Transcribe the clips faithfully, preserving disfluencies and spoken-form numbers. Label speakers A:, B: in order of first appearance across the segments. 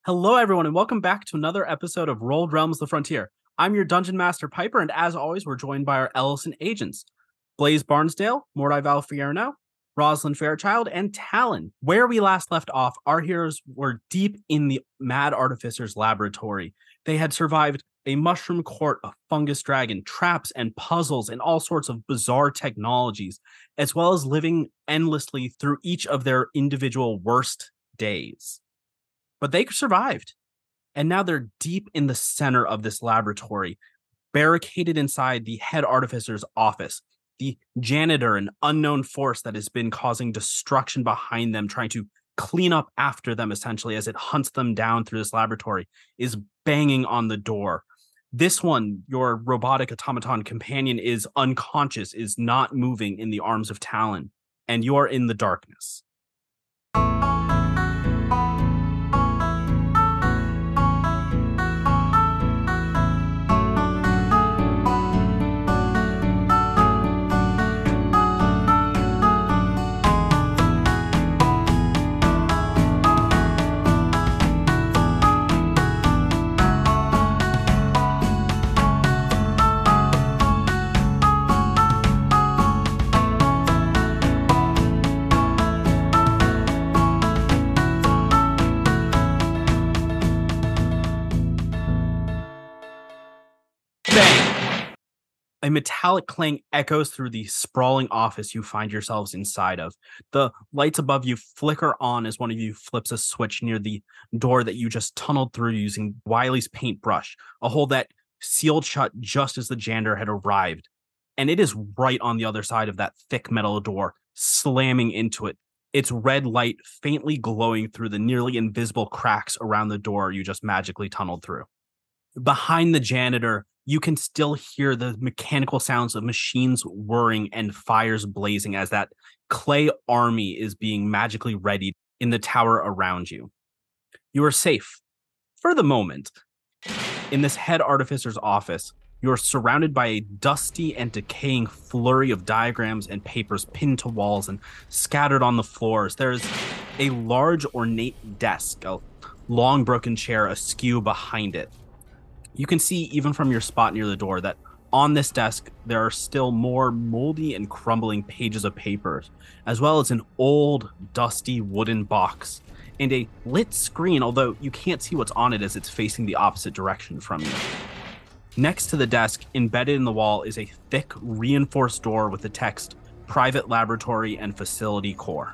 A: Hello, everyone, and welcome back to another episode of Rolled Realms: The Frontier. I'm your Dungeon Master Piper, and as always, we're joined by our Ellison agents, Blaze Barnsdale, Mordai Valfierno, Rosalind Fairchild, and Talon. Where we last left off, our heroes were deep in the Mad Artificer's laboratory. They had survived a mushroom court, a fungus dragon, traps and puzzles, and all sorts of bizarre technologies, as well as living endlessly through each of their individual worst days. But they survived. And now they're deep in the center of this laboratory, barricaded inside the head artificer's office. The janitor, an unknown force that has been causing destruction behind them, trying to clean up after them, essentially, as it hunts them down through this laboratory, is banging on the door. This one, your robotic automaton companion, is unconscious, is not moving in the arms of Talon, and you're in the darkness. A metallic clang echoes through the sprawling office you find yourselves inside of. The lights above you flicker on as one of you flips a switch near the door that you just tunneled through using Wiley's paintbrush, a hole that sealed shut just as the janitor had arrived. And it is right on the other side of that thick metal door, slamming into it, its red light faintly glowing through the nearly invisible cracks around the door you just magically tunneled through. Behind the janitor, you can still hear the mechanical sounds of machines whirring and fires blazing as that clay army is being magically readied in the tower around you. You are safe, for the moment. In this head artificer's office, you are surrounded by a dusty and decaying flurry of diagrams and papers pinned to walls and scattered on the floors. There is a large ornate desk, a long broken chair askew behind it. You can see, even from your spot near the door, that on this desk, there are still more moldy and crumbling pages of papers, as well as an old, dusty wooden box, and a lit screen, although you can't see what's on it as it's facing the opposite direction from you. Next to the desk, embedded in the wall, is a thick, reinforced door with the text, Private Laboratory and Facility Core.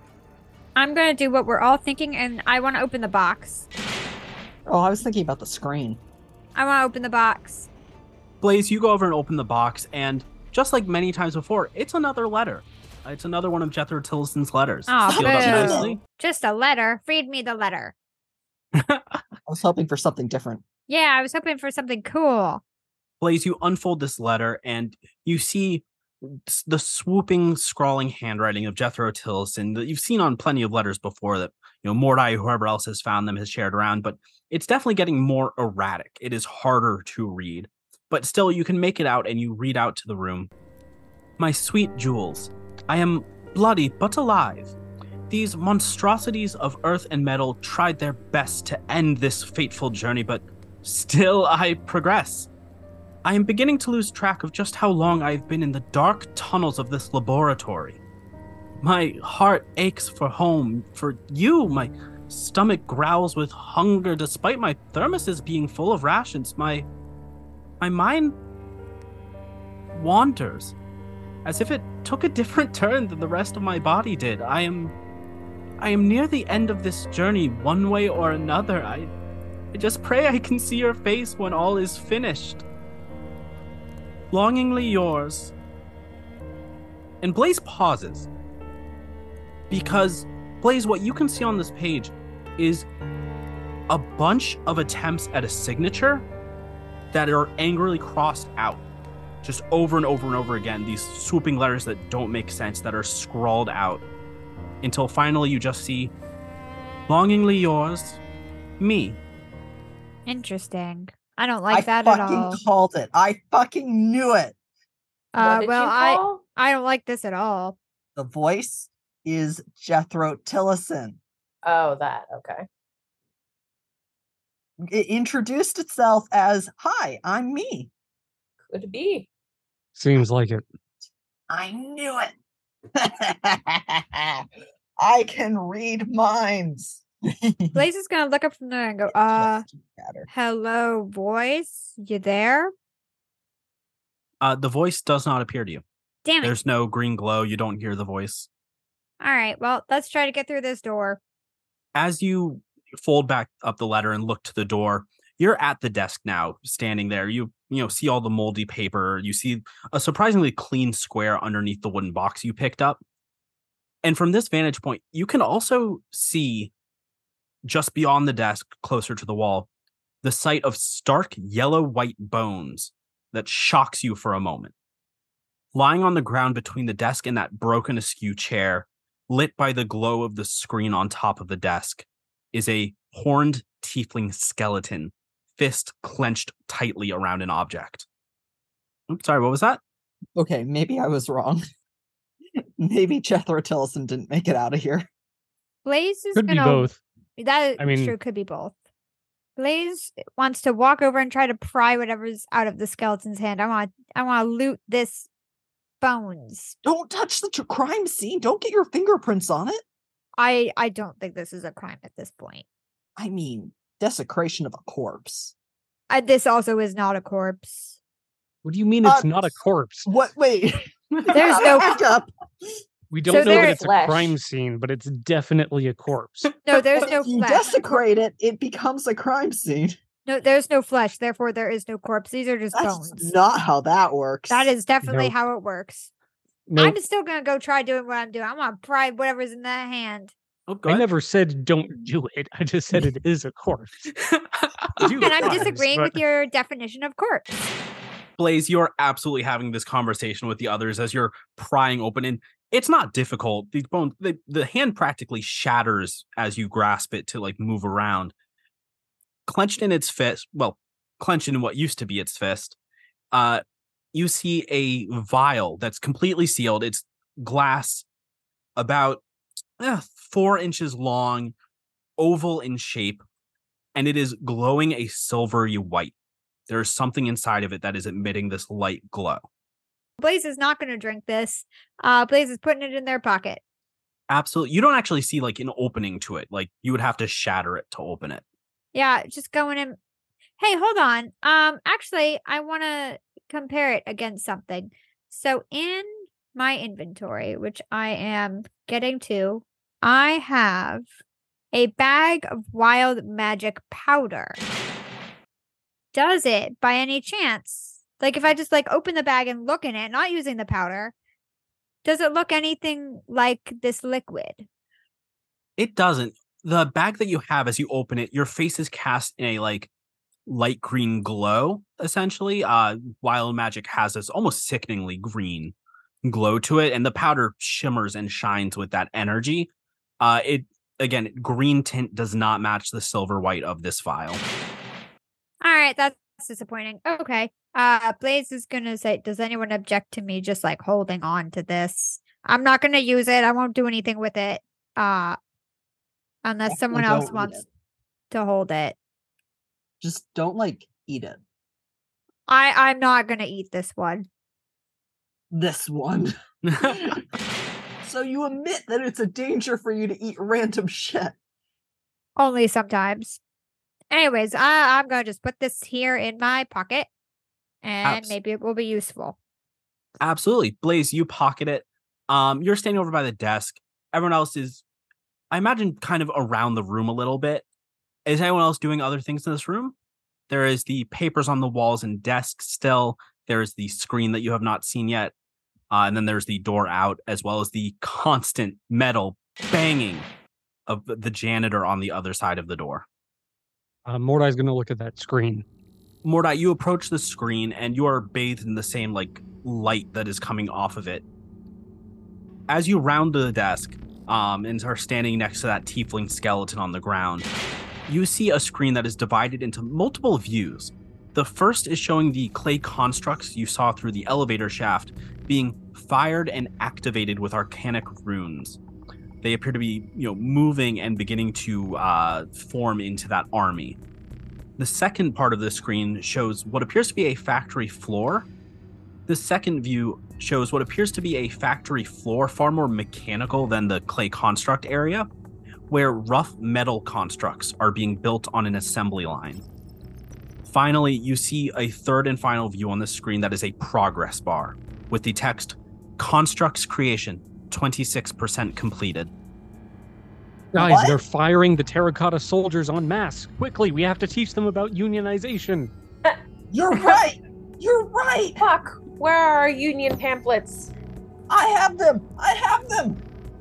B: I'm going to do what we're all thinking, and I want to open the box.
C: Oh, I was thinking about the screen.
B: I want to open the box.
A: Blaze, you go over and open the box, and just like many times before, it's another letter. It's another one of Jethro Tillison's letters.
B: Oh,
A: Sealed up nicely.
B: Just a letter. Read me the letter.
C: I was hoping for something different.
B: Yeah, I was hoping for something cool.
A: Blaze, you unfold this letter, and you see the swooping, scrawling handwriting of Jethro Tillison that you've seen on plenty of letters before that, you know, Mordai, whoever else has found them, has shared around, but it's definitely getting more erratic. It is harder to read, but still you can make it out, and you read out to the room. My sweet Jules, I am bloody but alive. These monstrosities of earth and metal tried their best to end this fateful journey, but still I progress. I am beginning to lose track of just how long I've been in the dark tunnels of this laboratory. My heart aches for home, for you. My stomach growls with hunger despite my thermoses being full of rations. My my mind wanders, as if it took a different turn than the rest of my body did. I am I am near the end of this journey one way or another. I, I just pray I can see your face when all is finished. Longingly yours. And Blaze pauses. Because, Blaze, what you can see on this page is a bunch of attempts at a signature that are angrily crossed out. Just over and over and over again. These swooping letters that don't make sense, that are scrawled out. Until finally you just see, longingly yours, me.
B: Interesting. I don't like
C: I
B: that at all.
C: I fucking called it. I fucking knew it.
B: Uh, well, I I don't like this at all.
C: The voice is Jethro Tillison.
D: Oh, that. Okay.
C: It introduced itself as, "Hi, I'm me."
D: Could be.
E: Seems like it.
C: I knew it. I can read minds.
B: Blaze is gonna look up from there and go, uh,
C: Just matter.
B: hello, voice? You there?
A: Uh, the voice does not appear to you.
B: Damn it.
A: There's no green glow. You don't hear the voice.
B: All right, well, let's try to get through this door.
A: As you fold back up the letter and look to the door, you're at the desk now, standing there. You you know see all the moldy paper. You see a surprisingly clean square underneath the wooden box you picked up. And from this vantage point, you can also see just beyond the desk, closer to the wall, the sight of stark yellow-white bones that shocks you for a moment. Lying on the ground between the desk and that broken askew chair, lit by the glow of the screen on top of the desk, is a horned tiefling skeleton, fist clenched tightly around an object. Oops, sorry, what was that?
C: Okay, maybe I was wrong. Maybe Jethro Tillison didn't make it out of here.
B: Blaze is
E: Could be
B: gonna.
E: both.
B: That
E: I mean-
B: sure could be both. Blaze wants to walk over and try to pry whatever's out of the skeleton's hand. I want. I want to loot this bones.
C: Don't touch the tr- crime scene. Don't get your fingerprints on it.
B: I. I don't think this is a crime at this point.
C: I mean, desecration of a corpse.
B: Uh, this also is not a corpse.
E: What do you mean it's
C: Uh,
E: not a corpse?
C: What? Wait.
B: There's no.
C: Back up.
E: We don't
B: so
E: know that
B: there-
E: it's a
D: Flesh.
E: crime scene, but it's definitely a corpse.
B: No, there's
C: But
B: no
C: if you
B: flesh.
C: desecrate it, it becomes a crime scene.
B: No, there's no flesh. Therefore, there is no corpse. These are just
C: That's
B: bones.
C: not how that works.
B: That is definitely
E: Nope.
B: how it works.
E: No,
B: I'm still gonna go try doing what I'm doing. I'm gonna pry whatever's in that hand.
A: Oh, go
E: I
A: ahead.
E: never said don't do it. I just said it is a corpse. Do
B: And I'm
E: crimes,
B: disagreeing
E: but-
B: with your definition of corpse.
A: Blaze, you're absolutely having this conversation with the others as you're prying open, and it's not difficult. These bones, the, the hand practically shatters as you grasp it to like move around. Clenched in its fist, well, clenched in what used to be its fist, uh, you see a vial that's completely sealed. It's glass, about eh, four inches long, oval in shape, and it is glowing a silvery white. There is something inside of it that is emitting this light glow.
B: Blaze is not going to drink this. Uh, Blaze is putting it in their pocket.
A: Absolutely. You don't actually see like an opening to it. Like you would have to shatter it to open it.
B: Yeah, just going in. Hey, hold on. Um, actually, I want to compare it against something. So in my inventory, which I am getting to, I have a bag of wild magic powder. Does it, by any chance, like if I just like open the bag and look in it, not using the powder, does it look anything like this liquid?
A: It doesn't. The bag that you have as you open it, your face is cast in a like light green glow, essentially. Uh Wild Magic has this almost sickeningly green glow to it, and the powder shimmers and shines with that energy. Uh it again, green tint does not match the silver white of this vial.
B: All right, that's disappointing. Okay. Uh Blaze is gonna say, does anyone object to me just like holding on to this? I'm not gonna use it. I won't do anything with it. Uh unless someone
C: Definitely
B: else
C: don't eat
B: wants
C: it.
B: to hold it.
C: Just don't like eat it.
B: I I'm not gonna eat this one.
C: This one. So you admit that it's a danger for you to eat random shit.
B: Only sometimes. Anyways, I, I'm gonna just put this here in my pocket, and
A: Abs-
B: maybe it will be useful.
A: Absolutely. Blaze, you pocket it. Um, you're standing over by the desk. Everyone else is, I imagine, kind of around the room a little bit. Is anyone else doing other things in this room? There is the papers on the walls and desks still. There is the screen that you have not seen yet. Uh, and then there's the door out, as well as the constant metal banging of the- the janitor on the other side of the door.
E: Uh, Mordai's going to look at that screen.
A: Mordai, you approach the screen and you are bathed in the same like light that is coming off of it. As you round the desk um, and are standing next to that tiefling skeleton on the ground, you see a screen that is divided into multiple views. The first is showing the clay constructs you saw through the elevator shaft being fired and activated with arcanic runes. They appear to be, you know, moving and beginning to uh, form into that army. The second part of the screen shows what appears to be a factory floor. The second view shows what appears to be a factory floor, far more mechanical than the clay construct area, where rough metal constructs are being built on an assembly line. Finally, you see a third and final view on the screen that is a progress bar with the text, Constructs Creation, twenty-six percent completed.
E: Guys,
C: What?
E: they're firing the terracotta soldiers en masse. Quickly, we have to teach them about unionization.
C: You're right. You're right.
D: Fuck, where are our union pamphlets?
C: I have them. I have them.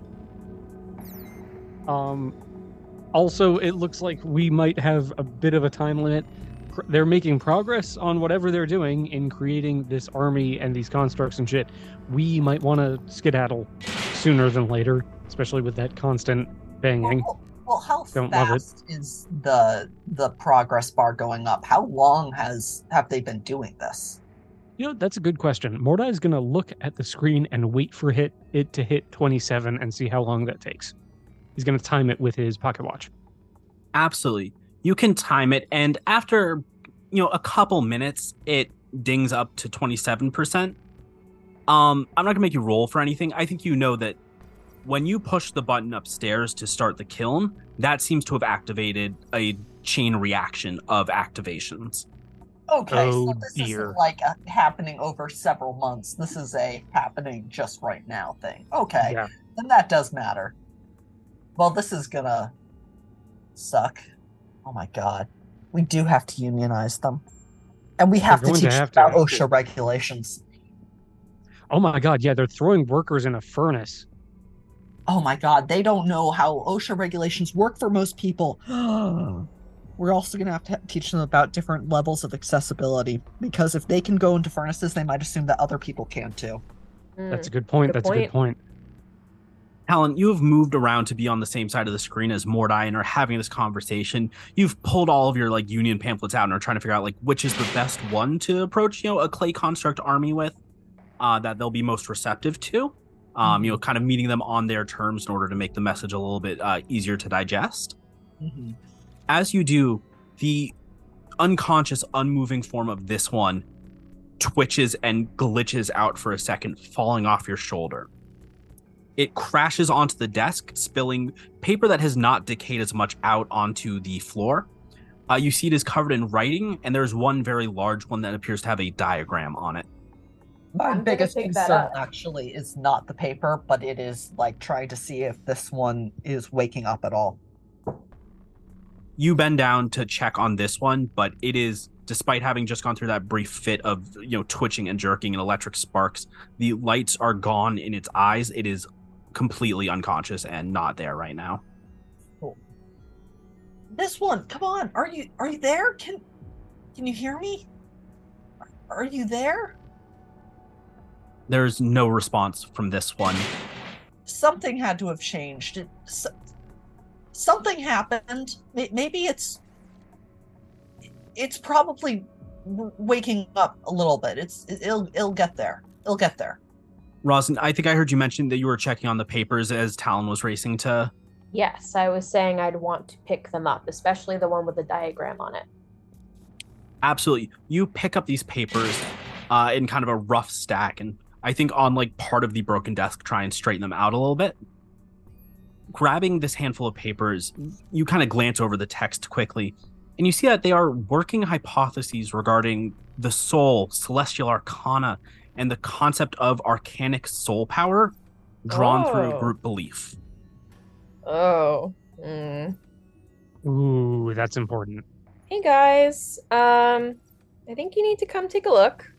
E: Um, also, it looks like we might have a bit of a time limit. Pr- They're making progress on whatever they're doing in creating this army and these constructs and shit. We might want to skedaddle sooner than later, especially with that constant banging.
C: Well, well, how
E: Don't love it.
C: fast is the the progress bar going up? How long has have they been doing this?
E: You know, that's a good question. Mordai is going to look at the screen and wait for hit it to hit twenty-seven and see how long that takes. He's going to time it with his pocket watch.
A: Absolutely. You can time it, and after, you know, a couple minutes, it dings up to twenty-seven percent. Um, I'm not gonna make you roll for anything. I think you know that when you push the button upstairs to start the kiln, that seems to have activated a chain reaction of activations.
C: Okay,
E: Oh,
C: so this
E: dear.
C: isn't like a happening over several months. This is a happening just right now thing. Okay,
E: Yeah.
C: then that does matter. Well, this is gonna suck. Oh my god. We do have to unionize them. And we have to
E: going to
C: teach
E: have
C: them
E: to.
C: about OSHA regulations.
E: Oh my god, yeah, they're throwing workers in a furnace.
C: Oh my god, they don't know how OSHA regulations work for most people. We're also going to have to teach them about different levels of accessibility, because if they can go into furnaces, they might assume that other people can too.
E: That's a good point.
D: Good
E: That's a good point.
A: Alan, you have moved around to be on the same side of the screen as Mordai and are having this conversation. You've pulled all of your like union pamphlets out and are trying to figure out like which is the best one to approach, you know, a clay construct army with, uh, that they'll be most receptive to. Um, you know, kind of meeting them on their terms in order to make the message a little bit uh, easier to digest.
C: Mm-hmm.
A: As you do, the unconscious, unmoving form of this one twitches and glitches out for a second, falling off your shoulder. It crashes onto the desk, spilling paper that has not decayed as much out onto the floor. Uh, you see it is covered in writing, and there's one very large one that appears to have a diagram on it.
C: My
D: I'm gonna
C: biggest
D: pick that
C: concern
D: up.
C: actually is not the paper, but it is like trying to see if this one is waking up at all.
A: You bend down to check on this one, but it is, despite having just gone through that brief fit of, you know, twitching and jerking and electric sparks, the lights are gone in its eyes. It is completely unconscious and not there right now.
C: This one, come on, are you are you there? Can can you hear me? Are you there?
A: There's no response from this one.
C: Something had to have changed. It, so, something happened. May- Maybe it's it's probably w- waking up a little bit. It's it'll it'll get there. It'll get there.
A: Rosin, I think I heard you mention that you were checking on the papers as Talon was racing to.
D: Yes, I was saying I'd want to pick them up, especially the one with the diagram on it.
A: Absolutely. You pick up these papers uh, in kind of a rough stack, and I think on like part of the broken desk, try and straighten them out a little bit. Grabbing this handful of papers, you kind of glance over the text quickly, and you see that they are working hypotheses regarding the soul, celestial arcana, and the concept of arcanic soul power drawn through
D: Oh.
A: group belief.
D: Oh. Mm.
E: Ooh, that's important.
D: Hey guys, um, I think you need to come take a look.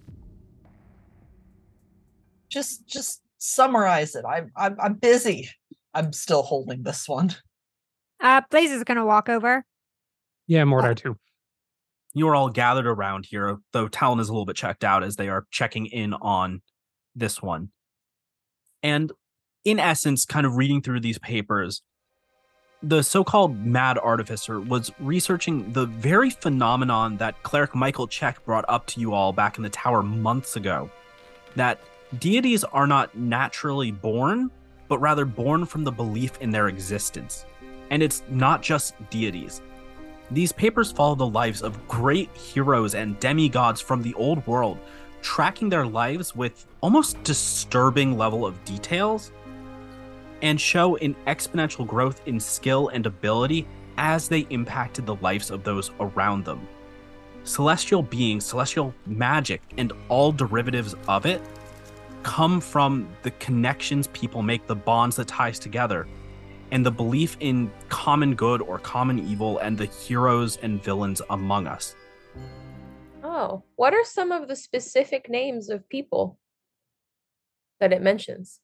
C: Just just summarize it. I'm I'm I'm busy. I'm still holding this one.
B: Uh, Blaze is gonna walk over.
E: Yeah, Mordai too.
A: You are all gathered around here, though Talon is a little bit checked out as they are checking in on this one. And in essence, kind of reading through these papers, the so-called Mad Artificer was researching the very phenomenon that Cleric Michael Check brought up to you all back in the tower months ago, that deities are not naturally born, but rather born from the belief in their existence. And it's not just deities. These papers follow the lives of great heroes and demigods from the old world, tracking their lives with almost disturbing level of details, and show an exponential growth in skill and ability as they impacted the lives of those around them. Celestial beings, celestial magic, and all derivatives of it come from the connections people make, the bonds that ties together, and the belief in common good or common evil and the heroes and villains among us.
D: Oh, what are some of the specific names of people that it mentions?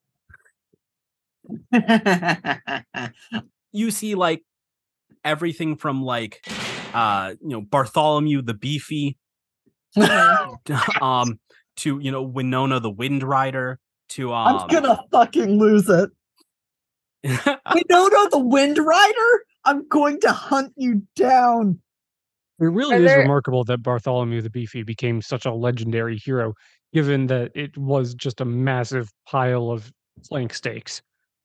A: You see like everything from like uh you know Bartholomew the Beefy um to you know Winona the Wind Rider to um
C: I'm gonna fucking lose it. Winona the Wind Rider? I'm going to hunt you down.
E: It really
D: Are
E: is
D: there-
E: remarkable that Bartholomew the Beefy became such a legendary hero, given that it was just a massive pile of flank steaks.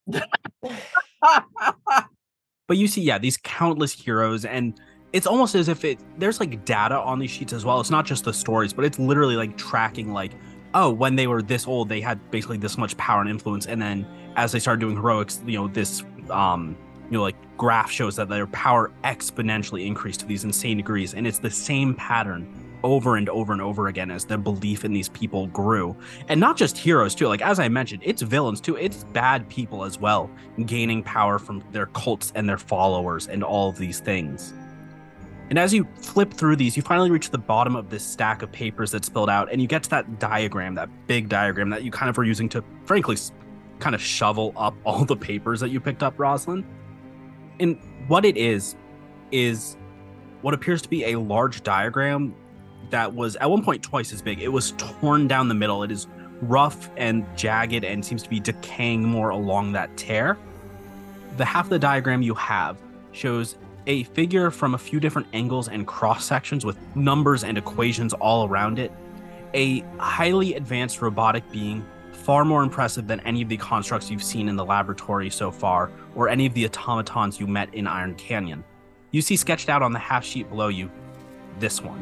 A: But you see, yeah, these countless heroes, and it's almost as if it there's like data on these sheets as well. It's not just the stories, but it's literally like tracking like, oh, when they were this old, they had basically this much power and influence, and then as they started doing heroics, you know, this um, you know, like graph shows that their power exponentially increased to these insane degrees, and it's the same pattern over and over and over again as their belief in these people grew. And not just heroes too, like as I mentioned, it's villains too, it's bad people as well, gaining power from their cults and their followers and all of these things. And as you flip through these, you finally reach the bottom of this stack of papers that spilled out, and you get to that diagram, that big diagram that you kind of were using to, frankly, kind of shovel up all the papers that you picked up, Rosalind. And what it is, is what appears to be a large diagram that was at one point twice as big. It was torn down the middle. It is rough and jagged and seems to be decaying more along that tear. The half of the diagram you have shows a figure from a few different angles and cross sections with numbers and equations all around it. A highly advanced robotic being, far more impressive than any of the constructs you've seen in the laboratory so far, or any of the automatons you met in Iron Canyon. You see sketched out on the half sheet below you, this one.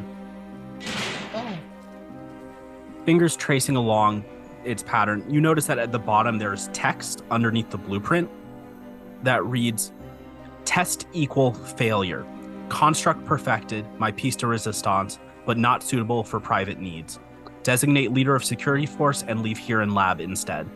C: Oh.
A: Fingers tracing along its pattern, you notice that at the bottom there's text underneath the blueprint that reads, test equal failure. Construct perfected, my piece de resistance, but not suitable for private needs. Designate leader of security force and leave here in lab instead.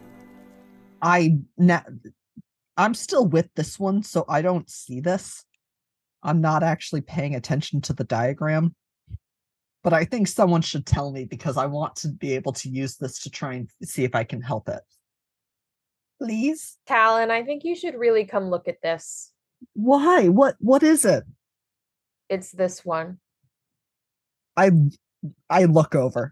C: I na- I'm still with this one, so I don't see this. I'm not actually paying attention to the diagram. But I think someone should tell me because I want to be able to use this to try and see if I can help it. Please?
D: Talon, I think you should really come look at this.
C: Why? What what is it?
D: It's this one.
C: I I look over.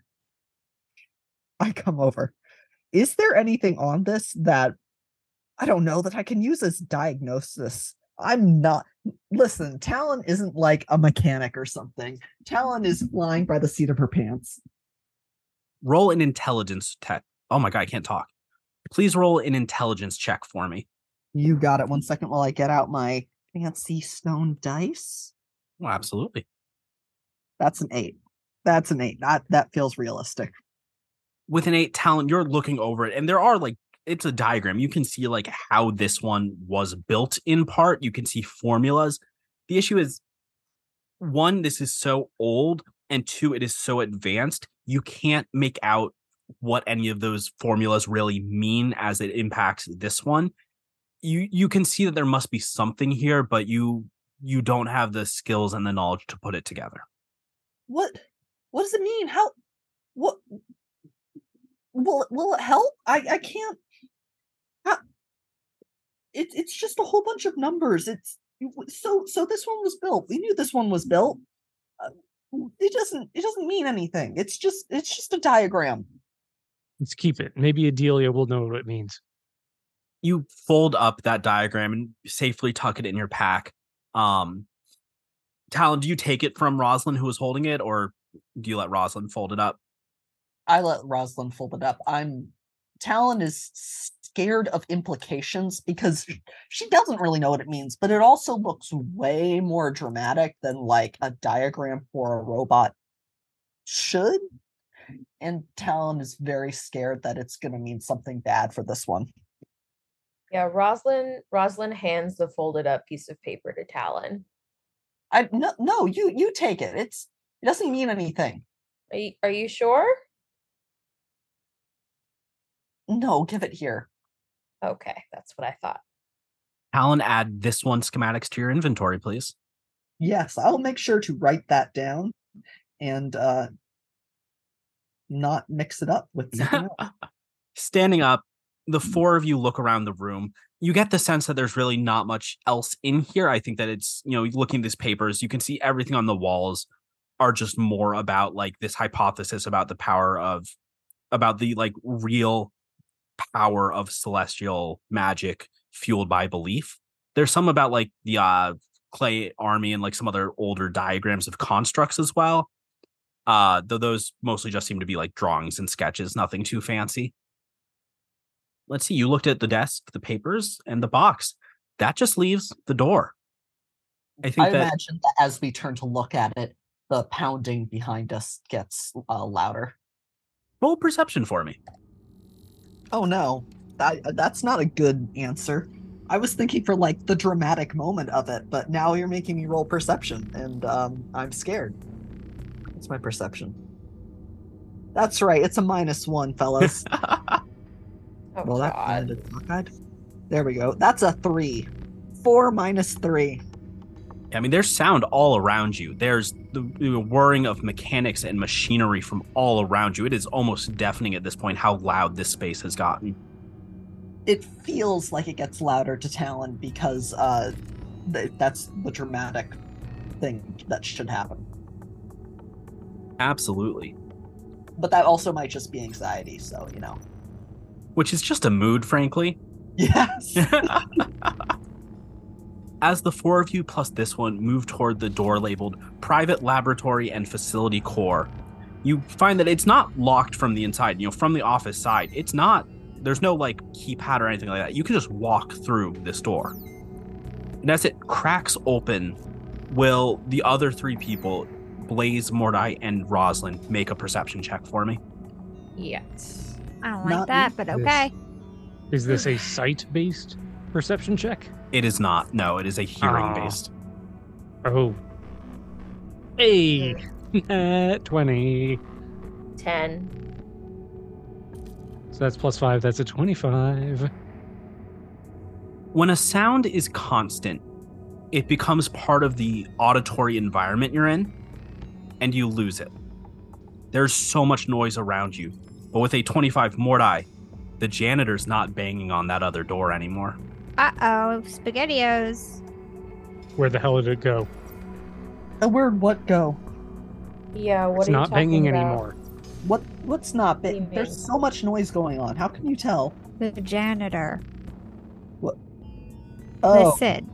C: I come over. Is there anything on this that I don't know that I can use as diagnosis? I'm not listen, Talon isn't like a mechanic or something. Talon is flying by the seat of her pants.
A: Roll an intelligence check. Oh my god, I can't talk. Please roll an intelligence check for me.
C: You got it. One second while I get out my fancy stone dice.
A: Oh, absolutely.
C: That's an eight. That's an eight. That that feels realistic.
A: With an eight talent, you're looking over it, and there are like, it's a diagram. You can see like how this one was built in part. You can see formulas. The issue is, one, this is so old, and two, it is so advanced. You can't make out what any of those formulas really mean as it impacts this one. You you can see that there must be something here, but you you don't have the skills and the knowledge to put it together.
C: What what does it mean? How what will will it help? I I can't. How, it, it's just a whole bunch of numbers. It's so so this one was built. We knew this one was built. Uh, it doesn't it doesn't mean anything. It's just it's just a diagram.
E: Let's keep it. Maybe Adelia will know what it means.
A: You fold up that diagram and safely tuck it in your pack. Um, Talon, do you take it from Rosalind, who was holding it, or do you let Rosalind fold it up?
C: I let Rosalind fold it up. I'm Talon is scared of implications because she doesn't really know what it means, but it also looks way more dramatic than like a diagram for a robot should. And Talon is very scared that it's going to mean something bad for this one.
D: Yeah, Roslyn Roslyn hands the folded up piece of paper to Talon.
C: I no, no, you you take it. It's it doesn't mean anything.
D: Are you, are you sure?
C: No, give it here.
D: Okay, that's what I thought.
A: Talon, add this one schematics to your inventory, please.
C: Yes, I'll make sure to write that down and uh not mix it up with something else.
A: Standing up, the four of you look around the room. You get the sense that there's really not much else in here. I think that it's, you know, looking at these papers, you can see everything on the walls are just more about like this hypothesis about the power of, about the like real power of celestial magic fueled by belief. There's some about like the uh, clay army and like some other older diagrams of constructs as well. Uh, though those mostly just seem to be like drawings and sketches, nothing too fancy. Let's see, you looked at the desk, the papers, and the box. That just leaves the door. I think
C: I
A: that
C: imagine that as we turn to look at it, the pounding behind us gets uh, louder.
A: roll perception for me.
C: Oh no, that, that's not a good answer. I was thinking for like the dramatic moment of it, but now you're making me roll perception, and um, I'm scared. What's my perception? That's right, it's a minus one, fellas.
D: Oh,
C: well, that
D: God.
C: landed cockeyed. There we go. That's a three. Four minus three.
A: I mean, there's sound all around you. There's the, the whirring of mechanics and machinery from all around you. It is almost deafening at this point how loud this space has gotten.
C: It feels like it gets louder to Talon because uh, th- that's the dramatic thing that should happen.
A: Absolutely.
C: But that also might just be anxiety, so, you know.
A: Which is just a mood, frankly.
C: Yes!
A: As the four of you plus this one move toward the door labeled Private Laboratory and Facility Core, you find that it's not locked from the inside, you know, from the office side. It's not, there's no like keypad or anything like that. You can just walk through this door. And as it cracks open, will the other three people, Blaze, Mordai, and Roslyn, make a perception check for me?
D: Yes.
B: I don't like
C: Not
B: that, but
E: this.
B: okay.
E: Is this a sight-based perception check?
A: It is not. No, it is a hearing-based.
E: Oh. Hey! Nat twenty.
D: ten.
E: So that's plus five. That's a twenty-five.
A: When a sound is constant, it becomes part of the auditory environment you're in, and you lose it. There's so much noise around you, but with a twenty-five Mordai, the janitor's not banging on that other door anymore.
B: Uh-oh, SpaghettiOs.
E: Where the hell did it go?
C: A word what go?
D: Yeah, what
E: it's
D: are you
E: not banging
D: talking about?
E: anymore.
C: What what's not
D: What do
C: big?
D: you
C: There's
D: mean?
C: so much noise going on. How can you tell?
B: The janitor.
C: Oh,
B: Listen.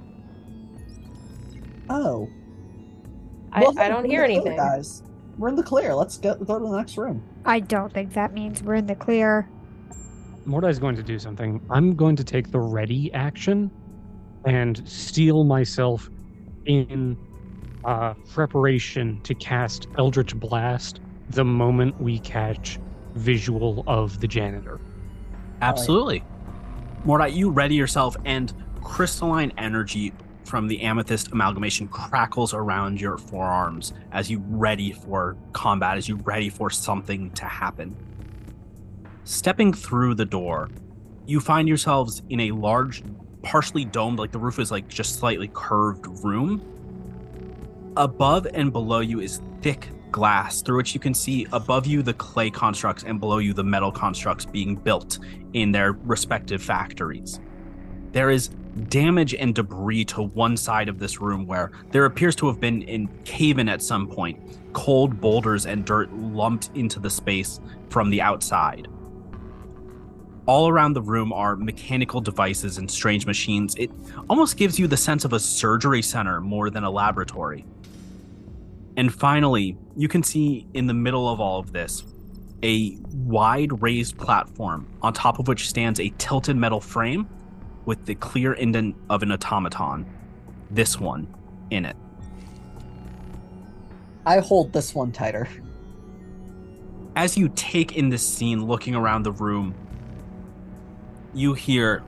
C: oh.
D: I,
C: Well,
D: I
C: hey,
D: don't
C: we're
D: hear
C: in the clear,
D: anything.
C: guys. We're in the clear. Let's go go to the next room.
B: I don't think that means we're in the clear.
E: Mordai's going to do something. I'm going to take the ready action and steel myself in uh, preparation to cast Eldritch Blast the moment we catch visual of the janitor.
A: Absolutely. Mordai, you ready yourself, and crystalline energy from the amethyst amalgamation crackles around your forearms as you ready for combat, as you ready for something to happen. Stepping through the door, you find yourselves in a large, partially domed, like the roof is like just slightly curved room. Above and below you is thick glass through which you can see above you the clay constructs and below you the metal constructs being built in their respective factories. There is damage and debris to one side of this room where there appears to have been a cave-in at some point, cold boulders and dirt lumped into the space from the outside. All around the room are mechanical devices and strange machines. It almost gives you the sense of a surgery center more than a laboratory. And finally, you can see in the middle of all of this, a wide raised platform on top of which stands a tilted metal frame with the clear indent of an automaton, this one, in it.
F: I hold this one tighter.
A: As you take in this scene, looking around the room, you hear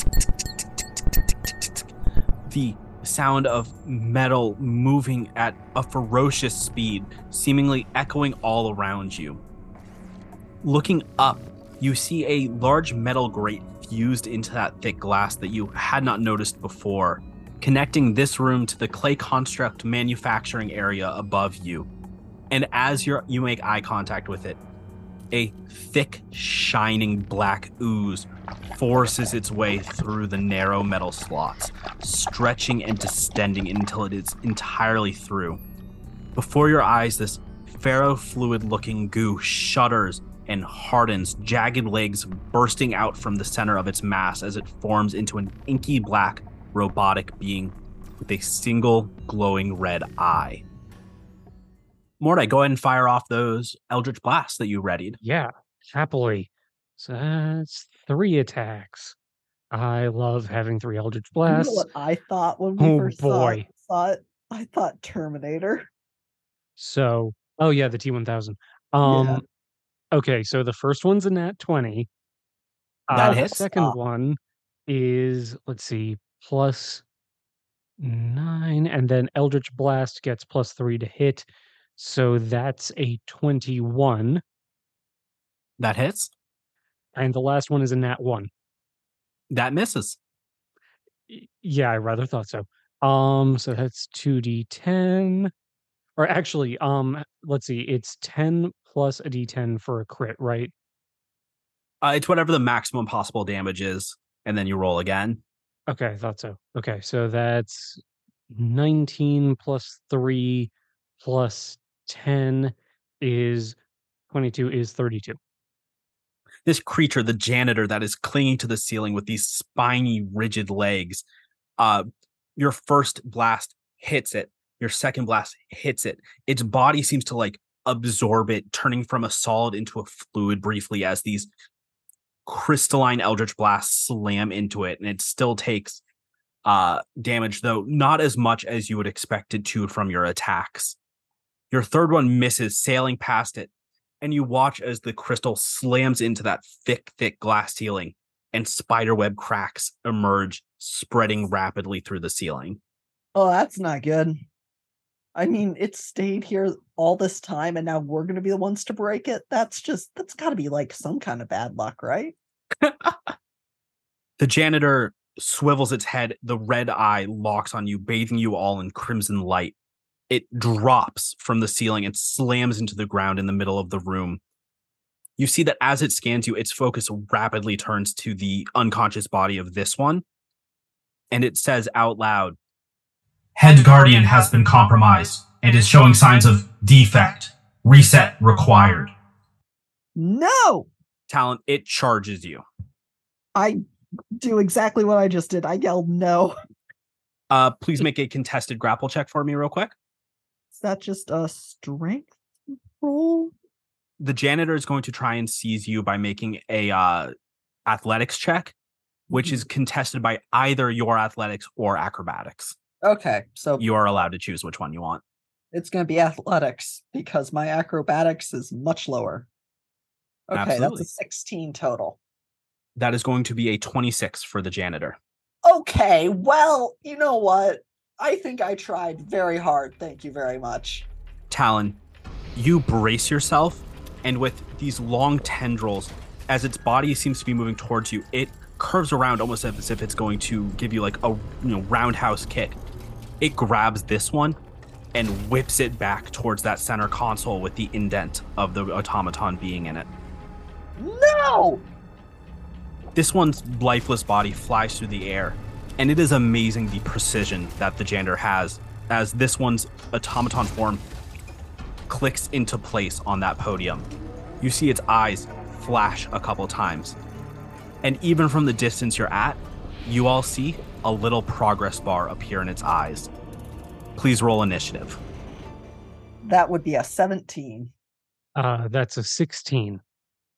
A: the sound of metal moving at a ferocious speed, seemingly echoing all around you. Looking up, you see a large metal grate fused into that thick glass that you had not noticed before, connecting this room to the clay construct manufacturing area above you. And as you're, you make eye contact with it, a thick, shining black ooze forces its way through the narrow metal slots, stretching and distending until it is entirely through. Before your eyes, this ferrofluid-looking goo shudders and hardens, jagged legs bursting out from the center of its mass as it forms into an inky black robotic being with a single glowing red eye. Mordai, go ahead and fire off those Eldritch Blasts that you readied.
E: Yeah, happily. So that's three attacks. I love having three Eldritch
F: You know
E: Blasts.
F: what I thought when we
E: Oh,
F: first saw
E: boy.
F: it, saw it? I thought Terminator.
E: So, oh yeah, the T one thousand. Um,
F: Yeah.
E: okay, so the first one's a nat twenty.
A: That
E: Uh, the
A: hits.
E: second
F: Ah.
E: one is, let's see, plus nine, and then Eldritch Blast gets plus three to hit. So that's a twenty-one.
A: That hits.
E: And the last one is a nat one.
A: That misses.
E: Y- Yeah, I rather thought so. Um, so that's two d ten. Or actually, um, let's see, it's ten plus a d ten for a crit, right?
A: Uh, it's whatever the maximum possible damage is, and then you roll again.
E: Okay, I thought so. Okay, so that's nineteen plus three plus ten is twenty-two is thirty-two.
A: This creature, the janitor that is clinging to the ceiling with these spiny, rigid legs, uh, your first blast hits it. Your second blast hits it. Its body seems to like absorb it, turning from a solid into a fluid briefly as these crystalline Eldritch Blasts slam into it, and it still takes uh, damage, though not as much as you would expect it to from your attacks. Your third one misses, sailing past it, and you watch as the crystal slams into that thick, thick glass ceiling, and spiderweb cracks emerge, spreading rapidly through the ceiling.
F: Oh, that's not good. I mean, it stayed here all this time, and now we're going to be the ones to break it. That's just, that's got to be like some kind of bad luck, right?
A: The janitor swivels its head. The red eye locks on you, bathing you all in crimson light. It drops from the ceiling and slams into the ground in the middle of the room. You see that as it scans you, its focus rapidly turns to the unconscious body of this one. And it says out loud,
G: Head Guardian has been compromised and is showing signs of defect. Reset required.
F: No!
A: Talon, it charges you.
F: I do exactly what I just did. I yelled no.
A: Uh, please make a contested grapple check for me real quick.
F: Is that just a strength roll?
A: The janitor is going to try and seize you by making a uh, athletics check, which is contested by either your athletics or acrobatics.
F: Okay, so
A: You are allowed to choose which one you want.
F: it's going to be athletics because my acrobatics is much lower. Okay,
A: Absolutely.
F: that's a sixteen total.
A: That is going to be a twenty-six for the janitor.
F: Okay, well, you know what? I think I tried very hard. Thank you very much.
A: Talon, you brace yourself, and with these long tendrils, as its body seems to be moving towards you, it curves around almost as if it's going to give you like a you know roundhouse kick. It grabs this one and whips it back towards that center console with the indent of the automaton being in it.
F: No!
A: This one's lifeless body flies through the air, and it is amazing the precision that the janitor has as this one's automaton form clicks into place on that podium. You see its eyes flash a couple times, and even from the distance you're at, you all see a little progress bar appear in its eyes. Please roll initiative.
F: That would be a seventeen.
E: Uh, that's a sixteen.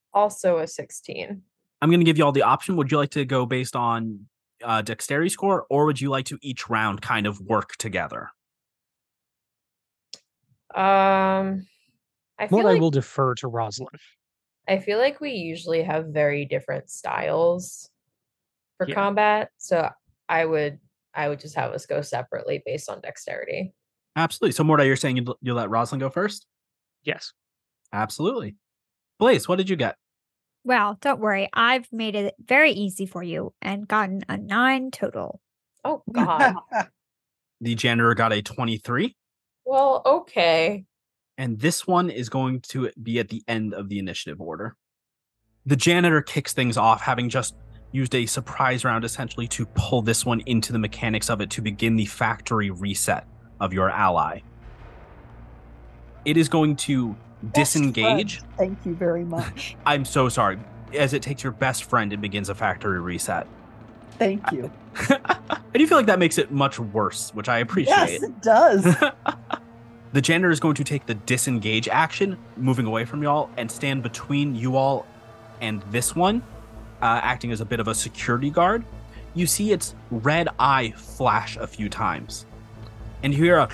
D: Also a sixteen.
A: I'm going to give you all the option. Would you like to go based on uh, dexterity score, or would you like to each round kind of work together?
D: Um, I feel
E: What
D: like
E: I will defer to Rosalind.
D: I feel like we usually have very different styles for
E: Yeah.
D: combat, so I would I would just have us go separately based on dexterity.
A: Absolutely. So, Mordai, you're saying you you let Rosalind go first?
E: Yes.
A: Absolutely. Blaze, what did you get?
B: Well, don't worry. I've made it very easy for you and gotten a nine total.
D: Oh God.
A: The janitor got a twenty-three,
D: Well, okay.
A: and this one is going to be at the end of the initiative order. The janitor kicks things off, having just used a surprise round essentially to pull this one into the mechanics of it to begin the factory reset of your ally. It is going to
F: Best
A: disengage.
F: friend, Thank you very much.
A: I'm so sorry. As it takes your best friend and begins a factory reset.
F: Thank you.
A: I do feel like that makes it much worse, which I appreciate.
F: Yes, it does.
A: The janitor is going to take the disengage action, moving away from y'all, and stand between you all and this one, uh, acting as a bit of a security guard. You see its red eye flash a few times, and you hear a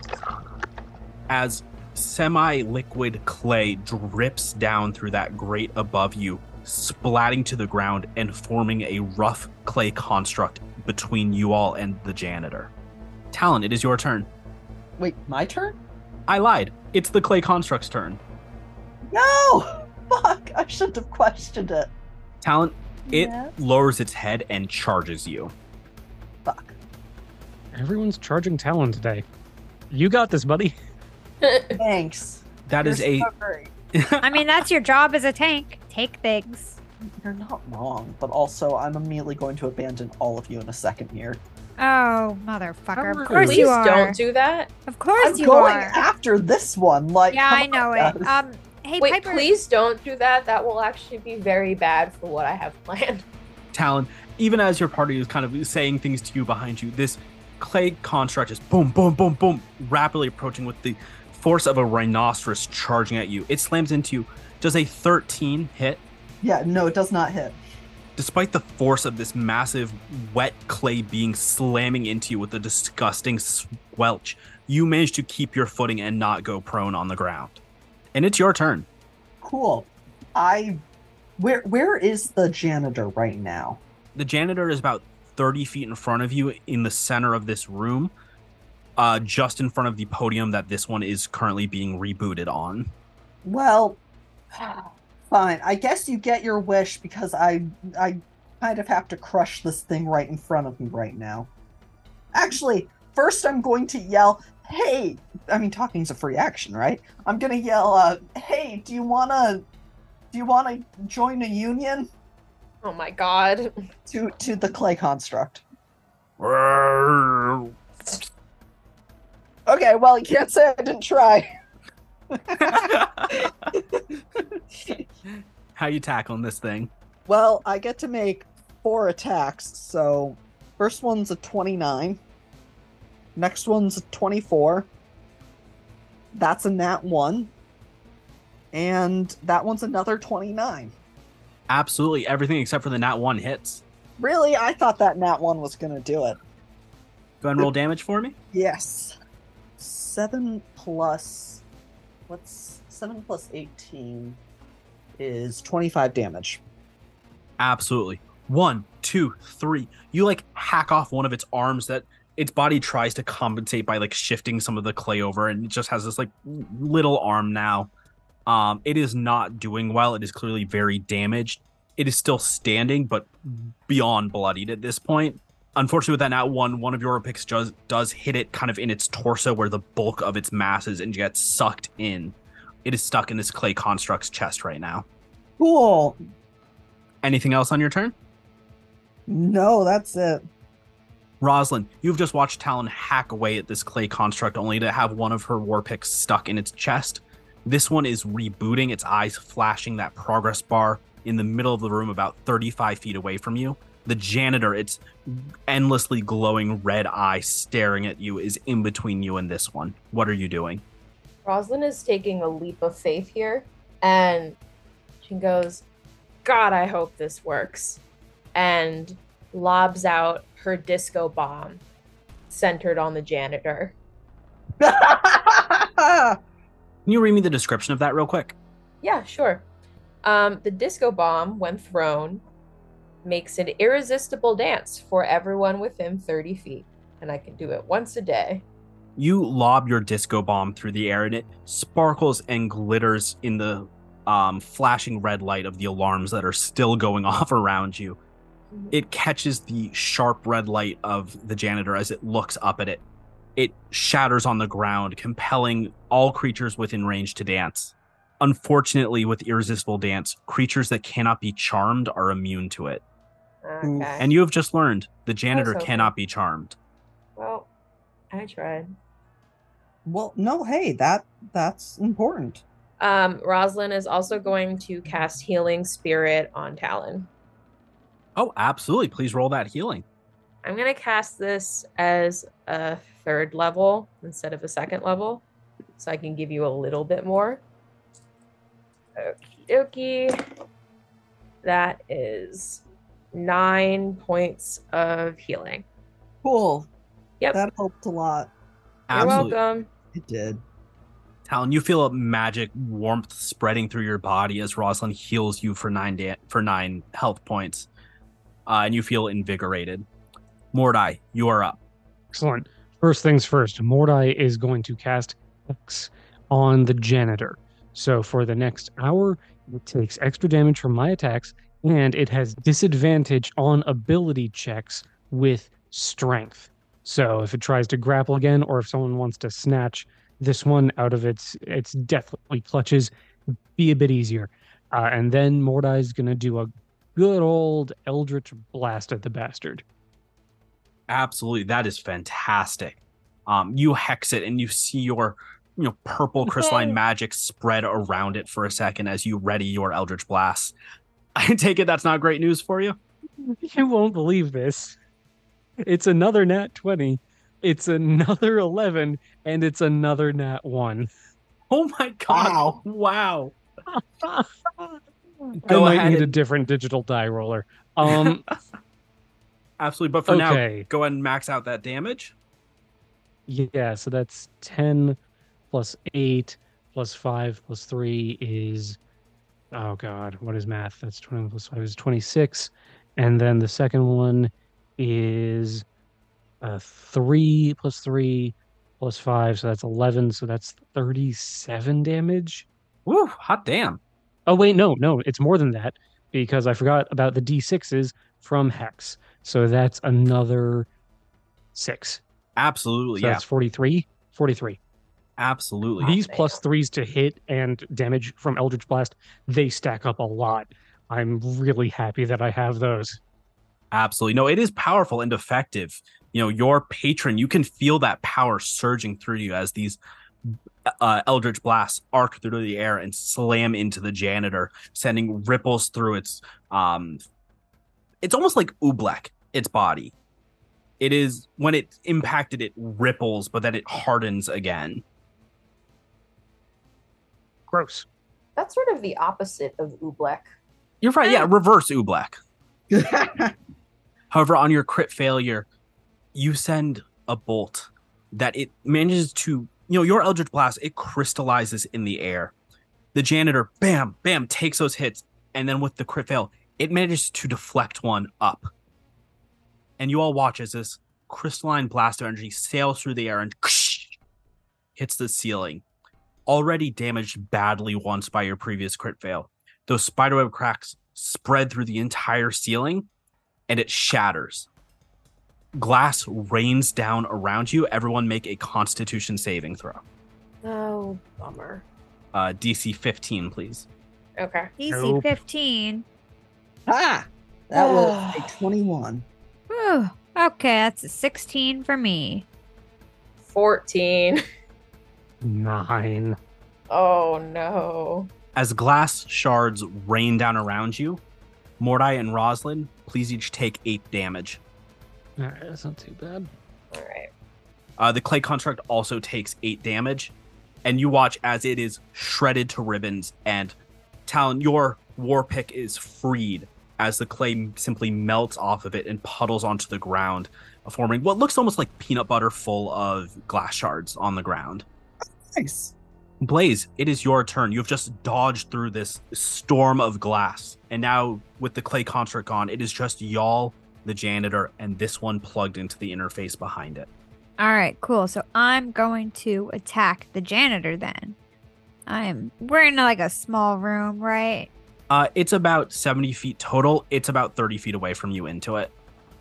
A: as semi-liquid clay drips down through that grate above you, splatting to the ground and forming a rough clay construct between you all and the janitor. Talon, it is your turn.
F: Wait, my turn?
A: I lied. It's the clay construct's turn.
F: No! Fuck, I shouldn't have questioned it.
A: Talon, it
F: Yeah.
A: lowers its head and charges you.
F: Fuck.
E: Everyone's charging Talon today. You got this, buddy.
F: Thanks.
A: That is
F: You're
A: a
F: so great.
B: I mean, that's your job as a tank. Take things.
F: You're not wrong, but also I'm immediately going to abandon all of you in a second here.
B: Oh, motherfucker. Of
E: Rude.
B: course
D: Please
B: you are.
D: don't do that.
B: Of course
F: I'm
B: you
F: going
B: are.
F: after this one. Like,
B: Yeah,
F: come
B: I know
F: on,
B: it.
F: guys.
B: Um, hey,
D: Wait,
B: Piper.
D: please don't do that. That will actually be very bad for what I have planned.
A: Talon, even as your party is kind of saying things to you behind you, this clay construct is boom, boom, boom, boom, rapidly approaching with the force of a rhinoceros charging at you. It slams into you. Does a thirteen hit?
F: Yeah, no, it does not hit.
A: Despite the force of this massive wet clay being slamming into you with a disgusting squelch, you manage to keep your footing and not go prone on the ground. And it's your turn.
F: Cool. I where where is the janitor right now?
A: The janitor is about thirty feet in front of you in the center of this room, uh, just in front of the podium that this one is currently being rebooted on.
F: Well, fine. I guess you get your wish because I I kind of have to crush this thing right in front of me right now. Actually, first I'm going to yell, "Hey!" I mean, talking's a free action, right? I'm gonna yell, uh, "Hey, do you wanna do you wanna join a union?"
D: Oh my God.
F: To to the clay construct.
A: How
F: Okay, well, you can't say I didn't try.
A: you tackling this thing?
F: Well, I get to make four attacks, so first one's a twenty-nine. Next one's a twenty-four. That's a nat one. And that one's another twenty-nine.
A: Absolutely everything except for the nat one hits.
F: Really? I thought that nat one was going to do it.
A: Go ahead and roll damage for me.
F: Yes. seven plus... What's... seven plus eighteen is twenty-five damage.
A: Absolutely. One, two, three. You like hack off one of its arms that its body tries to compensate by like shifting some of the clay over, and it just has this like little arm now. Um, it is not doing well. It is clearly very damaged. It is still standing, but beyond bloodied at this point. Unfortunately, with that nat one, one of your picks does, does hit it kind of in its torso where the bulk of its mass is and gets sucked in. It is stuck in this clay construct's chest right now.
F: Cool.
A: Anything else on your turn?
F: No, that's it.
A: Rosalind, you've just watched Talon hack away at this clay construct only to have one of her war picks stuck in its chest. This one is rebooting, its eyes flashing that progress bar in the middle of the room about thirty-five feet away from you. The janitor, its endlessly glowing red eye staring at you, is in between you and this one. What are you doing?
D: Rosalind is taking a leap of faith here, and She goes, God, I hope this works. And lobs out her disco bomb centered on the janitor.
A: Can you read me the description of that real quick?
D: Yeah, sure. Um, the disco bomb, when thrown, makes an irresistible dance for everyone within thirty feet. And I can do it once a day.
A: You lob your disco bomb through the air and it sparkles and glitters in the um, flashing red light of the alarms that are still going off around you.
D: Mhm.
A: It catches the sharp red light of the janitor as it looks up at it. It shatters on the ground, compelling all creatures within range to dance. Unfortunately, with Irresistible Dance, creatures that cannot be charmed are immune to it.
D: Okay.
A: And you have just learned the janitor
D: hoping.
A: cannot be charmed.
D: Well, I tried.
F: Well, no, hey, that that's important.
D: Um, Rosalind is also going to cast Healing Spirit on Talon.
A: Oh, absolutely. Please roll that healing.
D: I'm going to cast this as a third level instead of a second level, so I can give you a little bit more. Okie dokie. That is nine points of healing.
F: Cool.
D: Yep.
F: That helped a lot.
D: You're
A: Absolutely.
D: welcome.
F: It did.
A: Talon, you feel a magic warmth spreading through your body as Rosalind heals you for nine da- for nine health points, uh, and you feel invigorated. Mordai, you are up.
E: Excellent. First things first, Mordai is going to cast Hex on the janitor. So for the next hour, it takes extra damage from my attacks, and it has disadvantage on ability checks with strength. So if it tries to grapple again, or if someone wants to snatch this one out of its its deathly clutches, be a bit easier. Uh, and then Mordai is going to do a good old Eldritch Blast at the bastard.
A: Absolutely, that is fantastic. Um, you hex it, and you see your, you know, purple crystalline magic spread around it for a second as you ready your Eldritch Blast. I take it that's not great news for you.
E: You won't believe this. It's another nat twenty. It's another eleven, and it's another nat one.
A: Oh my god!
F: Wow.
A: Wow.
E: I
A: Go
E: might
A: ahead
E: need a
A: and-
E: different digital die roller. Um,
A: Absolutely, but for now,
E: okay.
A: go ahead and max out that damage.
E: Yeah, so that's ten plus eight plus five plus three is, oh god, what is math? That's twenty plus five is twenty-six. And then the second one is uh, three plus three plus five, so that's eleven, so that's thirty-seven damage.
A: Woo! Hot damn.
E: Oh wait, no, no, it's more than that because I forgot about the d sixes from Hex. So that's another six.
A: Absolutely,
E: So
A: yeah.
E: that's forty-three. forty-three.
A: Absolutely.
E: These plus threes to hit and damage from Eldritch Blast, they stack up a lot. I'm really happy that I have those.
A: Absolutely. No, it is powerful and effective. You know, your patron, you can feel that power surging through you as these uh, Eldritch Blasts arc through the air and slam into the janitor, sending ripples through its, um, it's almost like Oobleck, its body. It is, when it impacted, it ripples, but then it hardens again.
E: Gross.
D: That's sort of the opposite of Oobleck.
A: You're right. Yeah, reverse Oobleck. However, on your crit failure, you send a bolt that it manages to, you know, your Eldritch Blast, it crystallizes in the air. The janitor, bam, bam, takes those hits. And then with the crit fail, it manages to deflect one up. And you all watch as this crystalline blast of energy sails through the air and hits the ceiling. Already damaged badly once by your previous crit fail. Those spiderweb cracks spread through the entire ceiling, and it shatters. Glass rains down around you. Everyone make a Constitution saving throw.
D: Oh, bummer.
A: Uh, D C fifteen, please.
D: Okay.
B: D C
E: Nope.
B: fifteen.
F: Ah, that was a twenty-one.
B: Whew. Okay, that's a sixteen for me.
D: fourteen.
E: Nine.
D: Oh, no.
A: As glass shards rain down around you, Mordai and Rosalind, please each take eight damage.
E: All right, that's not too bad.
D: All right.
A: Uh, the clay construct also takes eight damage, and you watch as it is shredded to ribbons. And Talon, your Warpick is freed as the clay simply melts off of it and puddles onto the ground, forming what looks almost like peanut butter full of glass shards on the ground.
F: Nice.
A: Blaze, it is your turn. You have just dodged through this storm of glass. And now, with the clay construct gone, it is just y'all, the janitor, and this one plugged into the interface behind it.
B: All right, cool. So I'm going to attack the janitor then. I'm we're in like a small room, right?
A: Uh, it's about seventy feet total. It's about thirty feet away from you into it.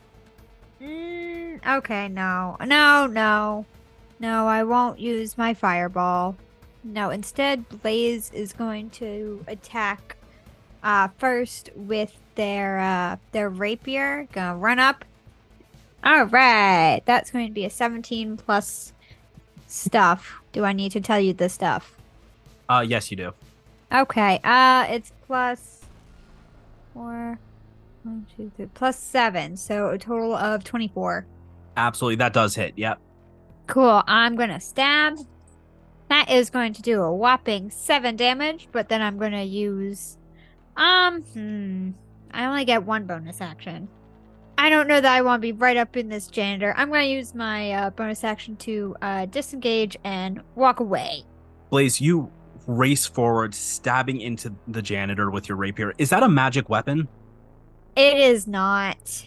B: Mm, okay, no. No, no. No, I won't use my fireball. No, instead, Blaze is going to attack uh, first with their uh, their rapier. Gonna run up. All right, that's going to be a seventeen plus stuff. Do I need to tell you the stuff?
A: Uh, yes, you do.
B: Okay, uh, it's plus four, one, two, three, plus seven, so a total of twenty-four.
A: Absolutely, that does hit. Yep.
B: Cool. I'm gonna stab. That is going to do a whopping seven damage, but then I'm gonna use, um, hmm, I only get one bonus action. I don't know that I want to be right up in this janitor. I'm gonna use my uh, bonus action to uh, disengage and walk away.
A: Blaze, you race forward, stabbing into the janitor with your rapier. Is that a magic weapon?
B: It is not.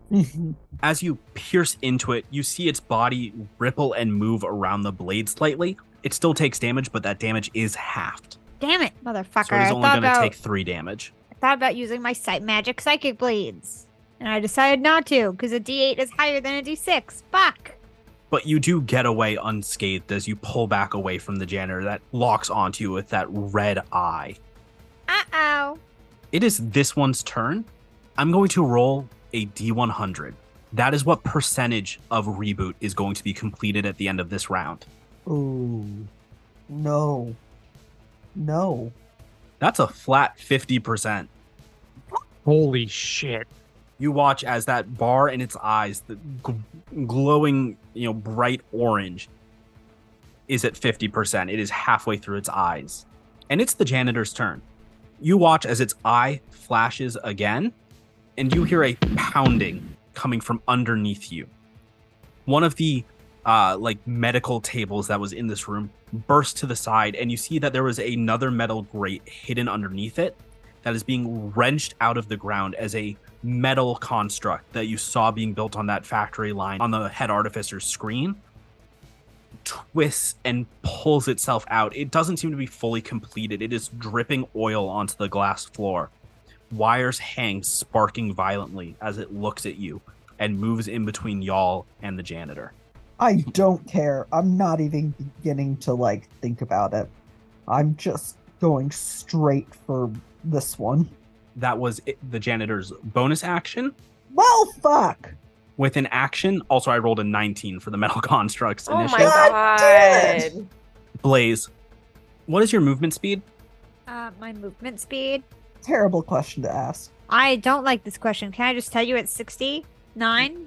A: As you pierce into it, you see its body ripple and move around the blade slightly. It still takes damage, but that damage is halved.
B: Damn it, motherfucker!
A: So it is
B: I
A: only
B: thought
A: going to
B: about
A: take three damage.
B: I thought about using my sight magic psychic blades, and I decided not to because a D eight is higher than a D six. Fuck.
A: But you do get away unscathed as you pull back away from the janitor that locks onto you with that red eye.
B: Uh-oh.
A: It is this one's turn. I'm going to roll a D one hundred. That is what percentage of reboot is going to be completed at the end of this round.
F: Ooh. No. No.
A: That's a flat fifty percent.
E: Holy shit.
A: You watch as that bar in its eyes, the g- glowing, you know, bright orange, is at fifty percent. It is halfway through its eyes. And it's the janitor's turn. You watch as its eye flashes again, and you hear a pounding coming from underneath you. One of the uh, like medical tables that was in this room bursts to the side, and you see that there was another metal grate hidden underneath it that is being wrenched out of the ground as a metal construct that you saw being built on that factory line on the head artificer's screen twists and pulls itself out. It doesn't seem to be fully completed. It is dripping oil onto the glass floor. Wires hang, sparking violently as it looks at you and moves in between y'all and the janitor.
F: I don't care. I'm not even beginning to, like, think about it. I'm just going straight for this one.
A: That was it, the janitor's bonus action.
F: Well, fuck.
A: With an action, also I rolled a nineteen for the metal constructs
D: Oh my
A: initiative.
D: god.
A: Blaze, what is your movement speed?
B: Uh, my movement speed.
F: Terrible question to ask.
B: I don't like this question. Can I just tell you it's sixty-nine?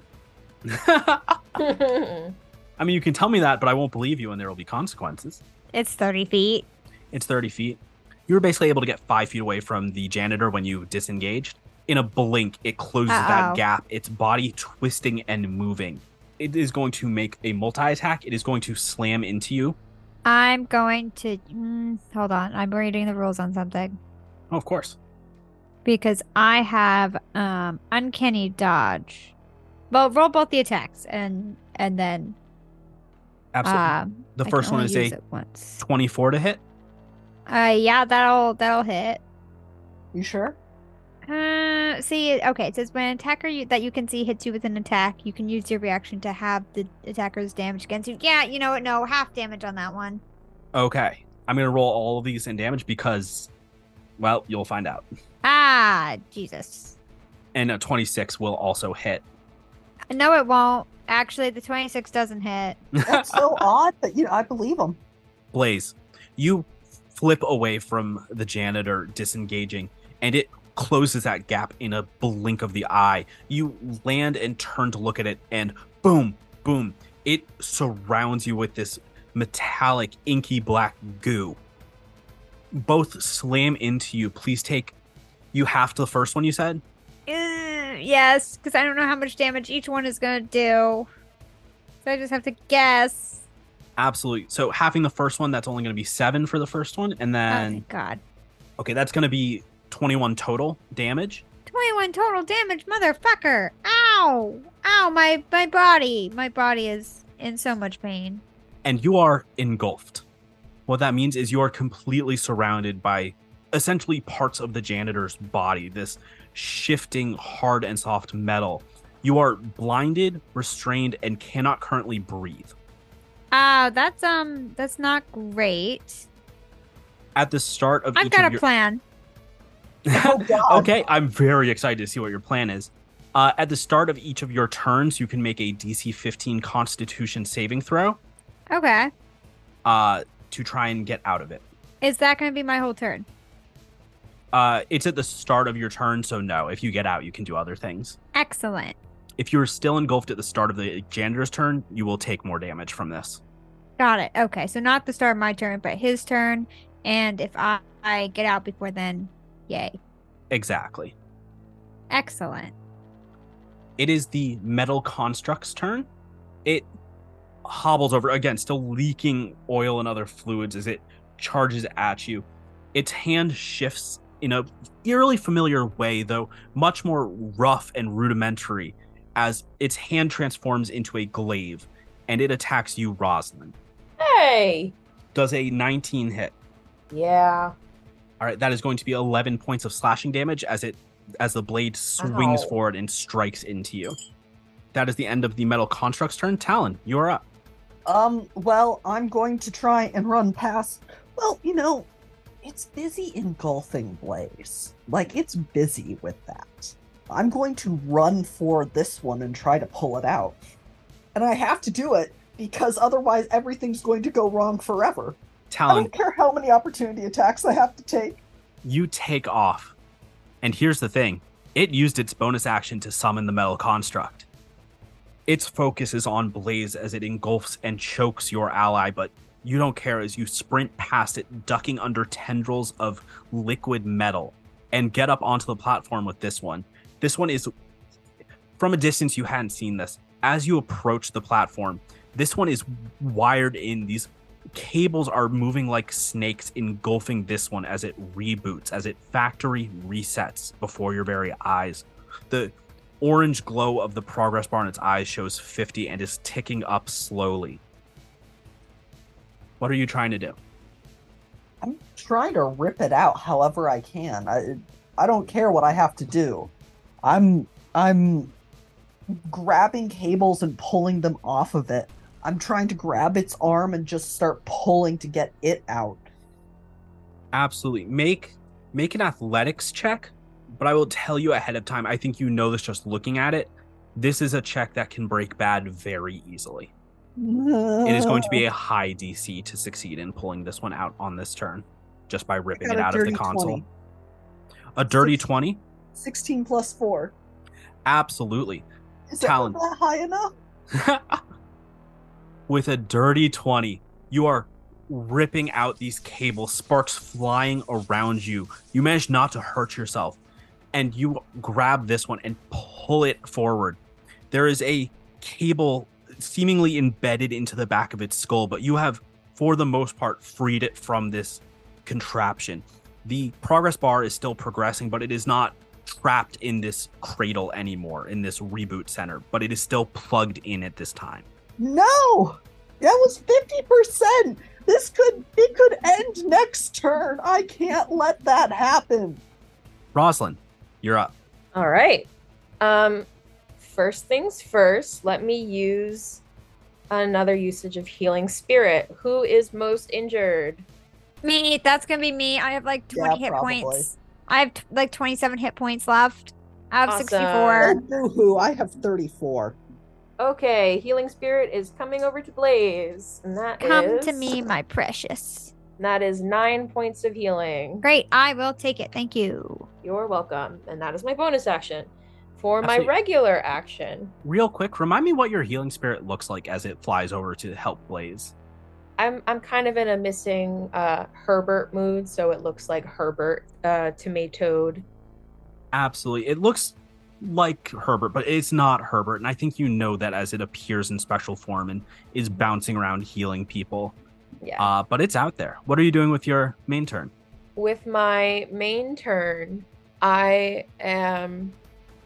A: I mean, you can tell me that, but I won't believe you, and there will be consequences.
B: It's thirty feet.
A: It's thirty feet. You were basically able to get five feet away from the janitor when you disengaged. In a blink, it closes
B: Uh-oh.
A: that gap, its body twisting and moving. It is going to make a multi-attack. It is going to slam into you.
B: I'm going to... Mm, hold on. I'm reading the rules on something.
A: Oh, of course.
B: Because I have um, uncanny dodge. Well, roll both the attacks and and then...
A: Absolutely.
B: Um,
A: the
B: I
A: first
B: can
A: one
B: only
A: is
B: use
A: a
B: it once.
A: twenty-four to hit.
B: Uh, yeah, that'll that'll hit.
F: You sure?
B: Uh, see, okay, it says when an attacker you, that you can see hits you with an attack, you can use your reaction to have the attacker's damage against you. Yeah, you know what? No, half damage on that one.
A: Okay. I'm going to roll all of these in damage because, well, you'll find out.
B: Ah, Jesus.
A: And a twenty-six will also hit.
B: No, it won't. Actually, the twenty-six doesn't hit.
F: That's so odd, but you know, I believe him.
A: Blaze, you flip away from the janitor disengaging, and it closes that gap in a blink of the eye. You land and turn to look at it, and boom, boom, it surrounds you with this metallic, inky black goo. Both slam into you. Please take You halved the first one, you said?
B: Uh, yes, because I don't know how much damage each one is going to do. So I just have to guess.
A: Absolutely. So halving the first one, that's only going to be seven for the first one. And
B: Oh,
A: then,
B: thank God.
A: okay, that's going to be twenty-one total damage.
B: twenty-one total damage, motherfucker. Ow. Ow, my, my body. My body is in so much pain.
A: And you are engulfed. What that means is you are completely surrounded by essentially parts of the janitor's body, this shifting hard and soft metal. You are blinded, restrained, and cannot currently breathe.
B: Oh, that's, um, that's not great.
A: At the start of
B: I've
A: each
B: got
A: of
B: a
A: your...
B: plan.
F: Oh, God.
A: Okay, I'm very excited to see what your plan is. Uh, at the start of each of your turns, you can make a D C fifteen Constitution saving throw
B: Okay.
A: uh, to try and get out of it.
B: Is that going to be my whole turn?
A: Uh, it's at the start of your turn, so no. If you get out, you can do other things.
B: Excellent.
A: If you're still engulfed at the start of the janitor's turn, you will take more damage from this.
B: Got it. Okay, so not the start of my turn, but his turn. And if I, I get out before then, yay.
A: Exactly.
B: Excellent.
A: It is the metal construct's turn. It hobbles over, again, still leaking oil and other fluids as it charges at you. Its hand shifts in a eerily familiar way, though much more rough and rudimentary, as its hand transforms into a glaive, and it attacks you, Rosalind.
D: Hey!
A: Does a nineteen hit.
D: Yeah.
A: All right, that is going to be eleven points of slashing damage as it as the blade swings
D: Ow.
A: forward and strikes into you. That is the end of the metal construct's turn. Talon, you are up.
F: Um, well, I'm going to try and run past. Well, you know, it's busy engulfing Blaze. Like, it's busy with that. I'm going to run for this one and try to pull it out. And I have to do it because otherwise everything's going to go wrong forever. I
A: Talon,
F: don't care how many opportunity attacks I have to take.
A: you take off. And here's the thing. It used its bonus action to summon the metal construct. Its focus is on Blaze as it engulfs and chokes your ally, but you don't care as you sprint past it, ducking under tendrils of liquid metal, and get up onto the platform with this one. This one is, from a distance, you hadn't seen this. As you approach the platform, this one is wired in. These cables are moving like snakes, engulfing this one as it reboots, as it factory resets before your very eyes. The orange glow of the progress bar in its eyes shows fifty and is ticking up slowly. What are you trying to do?
F: I'm trying to rip it out however I can. I I don't care what I have to do. I'm I'm grabbing cables and pulling them off of it. I'm trying to grab its arm and just start pulling to get it out.
A: Absolutely. Make make an athletics check, but I will tell you ahead of time, I think you know this just looking at it. This is a check that can break bad very easily. It is going to be a high D C to succeed in pulling this one out on this turn, just by ripping
F: got
A: it
F: a
A: out of the
F: dirty
A: console.
F: twenty.
A: A dirty
F: Six-
A: twenty?
F: sixteen plus four.
A: Absolutely.
F: Is
A: Talon.
F: that not high enough?
A: With a dirty twenty, you are ripping out these cables, sparks flying around you. You manage not to hurt yourself, and you grab this one and pull it forward. There is a cable seemingly embedded into the back of its skull, but you have, for the most part, freed it from this contraption. The progress bar is still progressing, but it is not trapped in this cradle anymore, in this reboot center, but it is still plugged in at this time.
F: No! That was fifty percent! This could it could end next turn. I can't let that happen.
A: Rosalind, you're up.
D: All right. Um, first things first, let me use another usage of Healing Spirit. Who is most injured?
B: Me, that's gonna be me. I have like twenty
F: Yeah,
B: hit
F: probably.
B: points. I have t- like twenty-seven hit points left. I have
D: Awesome.
F: Oh,
B: sixty-four.
F: boo-hoo, I have thirty-four.
D: Okay, Healing Spirit is coming over to Blaze. And that
B: Come
D: is-
B: to me, my precious.
D: That is nine points of healing.
B: Great, I will take it. Thank you.
D: You're welcome. And that is my bonus action. For my
A: Actually-
D: regular action,
A: Real quick, remind me what your healing spirit looks like as it flies over to help Blaze.
D: I'm I'm kind of in a missing uh Herbert mood, so it looks like Herbert uh tomatoed
A: Absolutely. It looks like Herbert, but it's not Herbert. And I think you know that as it appears in special form and is bouncing around healing people.
D: Yeah.
A: Uh, but it's out there. What are you doing with your main turn?
D: With my main turn, I am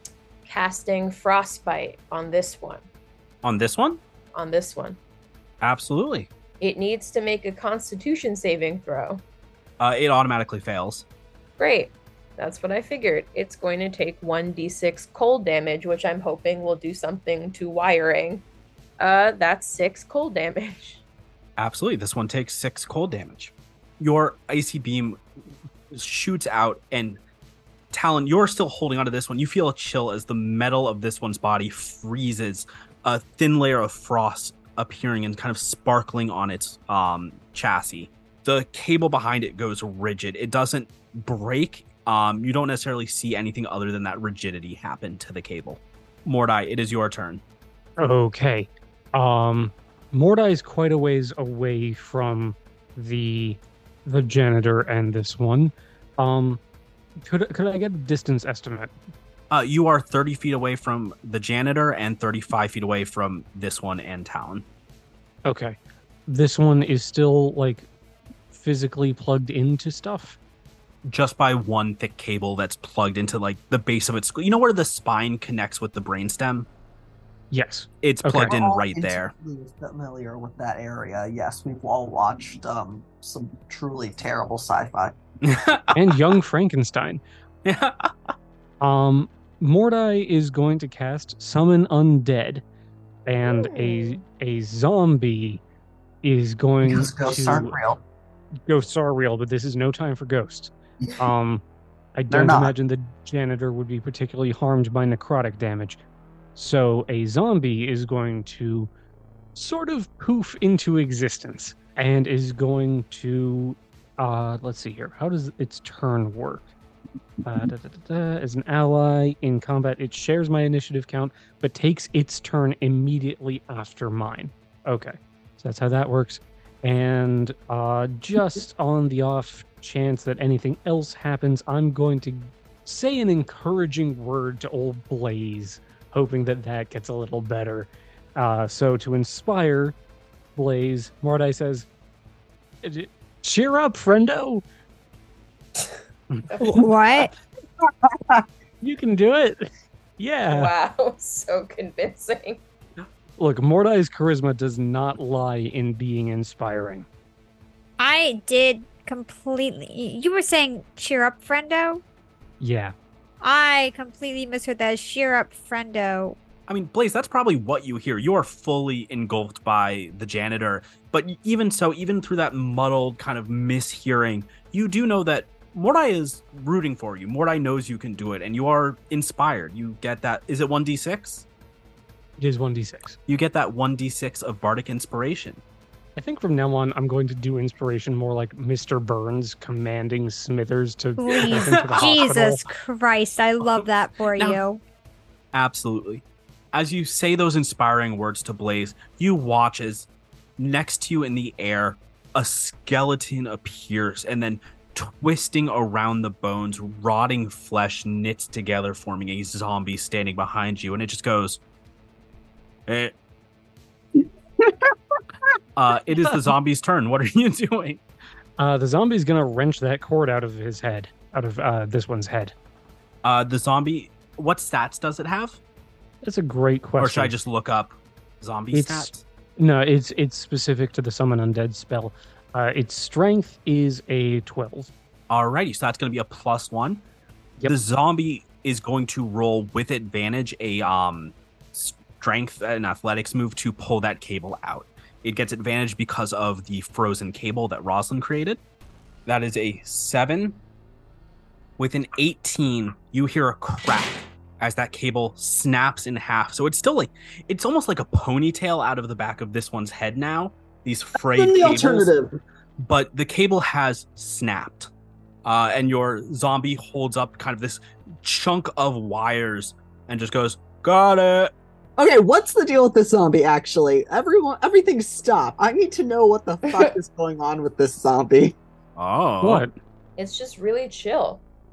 D: casting Frostbite on this one.
A: On this one?
D: On this one.
A: Absolutely.
D: It needs to make a Constitution saving throw.
A: Uh, it automatically fails.
D: Great. That's what I figured. It's going to take one d six cold damage, which I'm hoping will do something to wiring. Uh, that's six cold damage.
A: Absolutely. This one takes six cold damage. Your icy beam shoots out, and Talon, you're still holding onto this one. You feel a chill as the metal of this one's body freezes, a thin layer of frost appearing and kind of sparkling on its um, chassis. The cable behind it goes rigid. It doesn't break. Um, you don't necessarily see anything other than that rigidity happen to the cable. Mordai, it is your turn.
E: Okay. Um, Mordai is quite a ways away from the the janitor and this one. Um, could could I get a distance estimate?
A: Uh, you are thirty feet away from the janitor and thirty-five feet away from this one and Talon.
E: Okay. This one is still, like, physically plugged into stuff?
A: Just by one thick cable that's plugged into, like, the base of its... You know where the spine connects with the brainstem?
E: Yes.
A: It's
E: Okay.
A: plugged in
F: We're all
A: right there.
F: intimately familiar with that area. Yes, we've all watched um, some truly terrible sci-fi.
E: And Young Frankenstein.
A: Yeah.
E: Um, Mordai is going to cast Summon Undead, and a a zombie is going
F: Because ghosts
E: to...
F: aren't real.
E: Ghosts are real, but this is no time for ghosts. Um, I
F: They're
E: don't
F: not.
E: imagine the janitor would be particularly harmed by necrotic damage. So a zombie is going to sort of poof into existence and is going to, uh, let's see here. How does its turn work? Uh, da, da, da, da. As an ally in combat, it shares my initiative count, but takes its turn immediately after mine. Okay, so that's how that works. And uh, just on the off chance that anything else happens, I'm going to say an encouraging word to old Blaze, hoping that that gets a little better. Uh, so to inspire Blaze, Mordai says, "Cheer up, friendo.
B: What?
E: You can do it." Yeah.
D: Wow, so convincing.
E: Look, Mordai's charisma does not lie in being inspiring.
B: I did completely. You were saying cheer up, friendo?
E: Yeah.
B: I completely misheard that as cheer up, friendo.
A: I mean, Blaze, that's probably what you hear. You are fully engulfed by the janitor. But even so, even through that muddled kind of mishearing, you do know that Mordai is rooting for you. Mordai knows you can do it, and you are inspired. You get that. Is it one d six?
E: It is one d six.
A: You get that one d six of bardic inspiration.
E: I think from now on, I'm going to do inspiration more like Mister Burns commanding Smithers to take
B: Please,
E: him to the
B: Jesus
E: hospital.
B: Christ, I love that for
A: Now-
B: you.
A: Absolutely. As you say those inspiring words to Blaze, you watch as next to you in the air, a skeleton appears and then twisting around the bones, rotting flesh knits together, forming a zombie standing behind you. And it just goes, eh. uh, it is the zombie's turn. What are you doing?
E: Uh, the zombie's going to wrench that cord out of his head, out of uh, this one's head.
A: Uh, the zombie, what stats does it have?
E: That's a great question.
A: Or should I just look up zombie
E: It's-
A: stats?
E: No, it's it's specific to the Summon Undead spell. Uh, its strength is a twelve.
A: Alrighty, so that's going to be a plus one.
E: Yep.
A: The zombie is going to roll with advantage a um strength and athletics move to pull that cable out. It gets advantage because of the frozen cable that Roslyn created. That is a seven. With an eighteen, you hear a crack as that cable snaps in half. So it's still like, it's almost like a ponytail out of the back of this one's head now. These frayed
F: Then the
A: cables.
F: alternative.
A: But the cable has snapped. Uh, and your zombie holds up kind of this chunk of wires and just goes, "Got it."
H: Okay, what's the deal with this zombie, actually? Everyone, everything stop. I need to know what the fuck is going on with this zombie.
A: Oh.
E: What?
D: It's just really chill.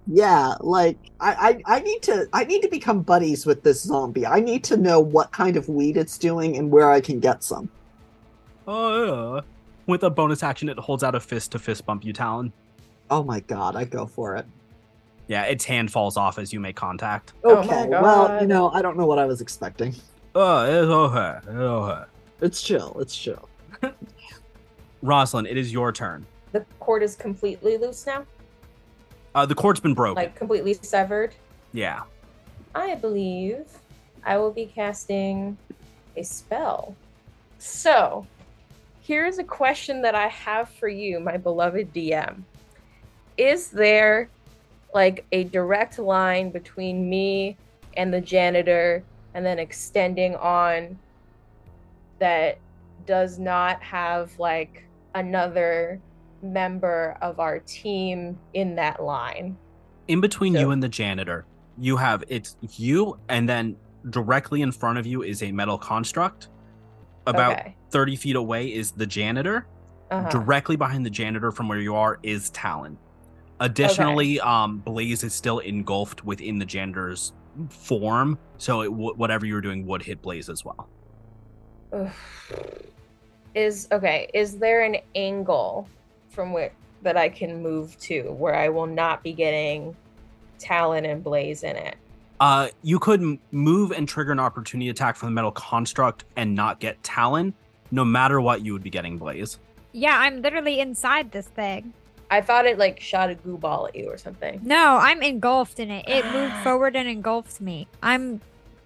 H: Yeah, like I, I I need to I need to become buddies with this zombie. I need to know what kind of weed it's doing and where I can get some.
A: Oh, yeah. With a bonus action, it holds out a fist to fist bump you, Talon.
H: Oh my god, I go for it.
A: Yeah, its hand falls off as you make contact.
D: Oh
H: Okay,
D: my
H: well,
D: God.
H: you know, I don't know what I was expecting.
A: Oh, it's okay. It's okay.
H: It's chill, it's chill.
A: Rosalind, it is your turn.
D: The cord is completely loose now,
A: Uh, the cord's been broken.
D: like completely severed.
A: Yeah.
D: I believe I will be casting a spell. So, here's a question that I have for you, my beloved D M. Is there like a direct line between me and the janitor and then extending on that does not have like another member of our team in that line?
A: In between
D: So-
A: you and the janitor, you have it's you, and then directly in front of you is a metal construct. About
D: Okay.
A: thirty feet away is the janitor.
D: Uh-huh.
A: Directly behind the janitor from where you are is Talon. Additionally, um, Blaze is still engulfed within the janitor's form, so it w- whatever you were doing would hit Blaze as well.
D: Ugh. Is okay, is there an angle from where that I can move to where I will not be getting Talon and Blaze in it?
A: Uh, you could m- move and trigger an opportunity attack from the metal construct and not get Talon. No matter what, you would be getting Blaze.
B: Yeah, I'm literally inside this thing.
D: I thought it like shot a goo ball at you or something.
B: No, I'm engulfed in it. It moved forward and engulfed me. I'm.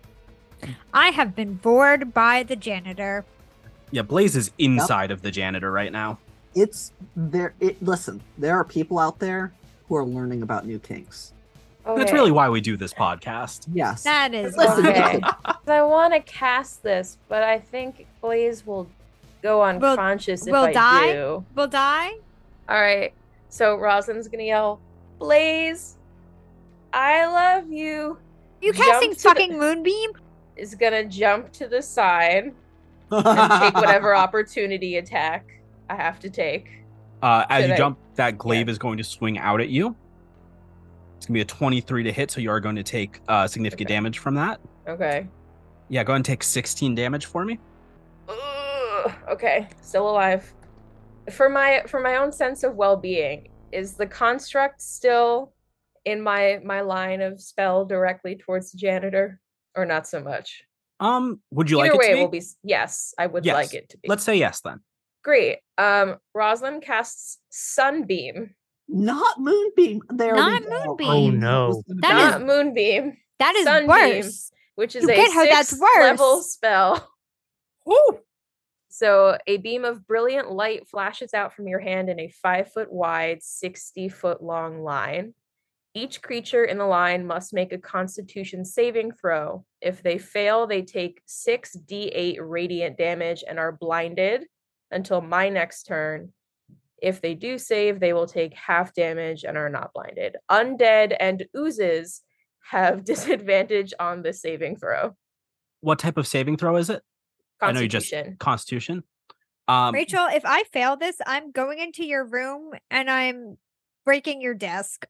B: I have been bored by the janitor.
A: Yeah, Blaze is inside of the janitor right now.
H: It's there it listen, there are people out there who are learning about new kinks.
D: Okay.
A: That's really why we do this podcast.
H: Yes.
B: That is
H: Listen,
D: Okay.
B: why.
D: I want to cast this, but I think Blaze will go unconscious if
B: will
D: I
B: die?
D: do.
B: Will die.
D: All right. So Rosalind's gonna yell, "Blaze, I love you."
B: You
D: Jump
B: casting
D: to the-
B: fucking moonbeam?
D: Is gonna jump to the side and take whatever opportunity attack I have to take.
A: Uh, as
D: Should
A: you
D: I-
A: jump, that glaive
D: Yeah.
A: is going to swing out at you. It's going to be a twenty-three to hit, so you are going to take uh, significant
D: Okay.
A: damage from that.
D: Okay.
A: Yeah, go ahead and take sixteen damage for me.
D: Ugh, okay, still alive. For my for my own sense of well-being, is the construct still in my my line of spell directly towards the janitor, or not so much?
A: Um, would you
D: Either
A: like it
D: way,
A: to
D: it
A: be?
D: will be yes. I would
A: Yes.
D: like it to be.
A: Let's say yes then.
D: Great. Um, Rosalind casts Sunbeam,
H: Not moonbeam. There
B: Not
H: we go.
B: moonbeam.
E: Oh, no.
B: That
D: not
B: is-
D: Moonbeam,
B: That is
D: Sunbeam.
B: worse.
D: which is
B: You
D: a
B: get how that's
D: sixth
B: worse.
D: level spell.
A: Woo!
D: So a beam of brilliant light flashes out from your hand in a five foot wide, sixty foot long line. Each creature in the line must make a Constitution saving throw. If they fail, they take six d eight radiant damage and are blinded until my next turn. If they do save, they will take half damage and are not blinded. Undead and oozes have disadvantage on the saving throw.
A: What type of saving throw is it? I know you just
D: Constitution.
A: Constitution. Um,
B: Rachel, if I fail this, I'm going into your room and I'm breaking your desk.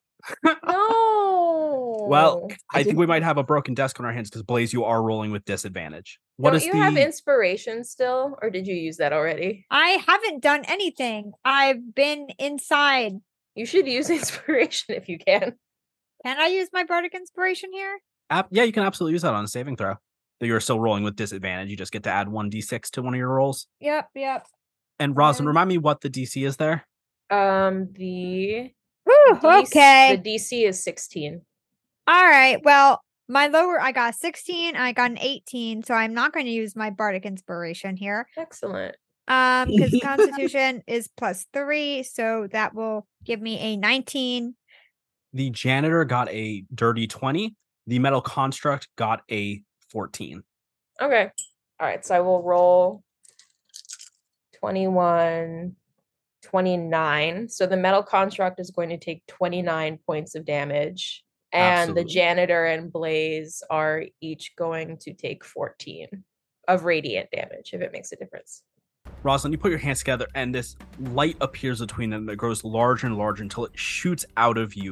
D: No.
A: well, I
H: I
A: think
H: think-
A: we might have a broken desk on our hands because Blaze, you are rolling with disadvantage. What
D: Don't
A: is
D: you
A: the?
D: have inspiration still, or did you use that already?
B: I haven't done anything. I've been inside.
D: You should use inspiration if you can.
B: Can I use my bardic inspiration here?
A: App- yeah, you can absolutely use that on a saving throw. Though you're still rolling with disadvantage, you just get to add one d six to one of your rolls.
B: Yep, yep.
A: And Rosin,
B: Um,
A: remind me what the D C is there.
D: Um, the
B: Whew,
D: D C
B: okay.
D: the D C is sixteen.
B: All right. Well, my lower, I got sixteen. I got an eighteen. So I'm not going to use my bardic inspiration here.
D: Excellent.
B: Um, because Constitution is plus three, so that will give me a nineteen.
A: The janitor got a dirty twenty. The metal construct got a fourteen.
D: Okay. All right. So I will roll twenty-one, twenty-nine. So the metal construct is going to take twenty-nine points of damage. And the
A: Absolutely.
D: janitor and Blaze are each going to take fourteen of radiant damage, if it makes a difference.
A: Rosalind, you put your hands together, and this light appears between them that grows larger and larger until it shoots out of you,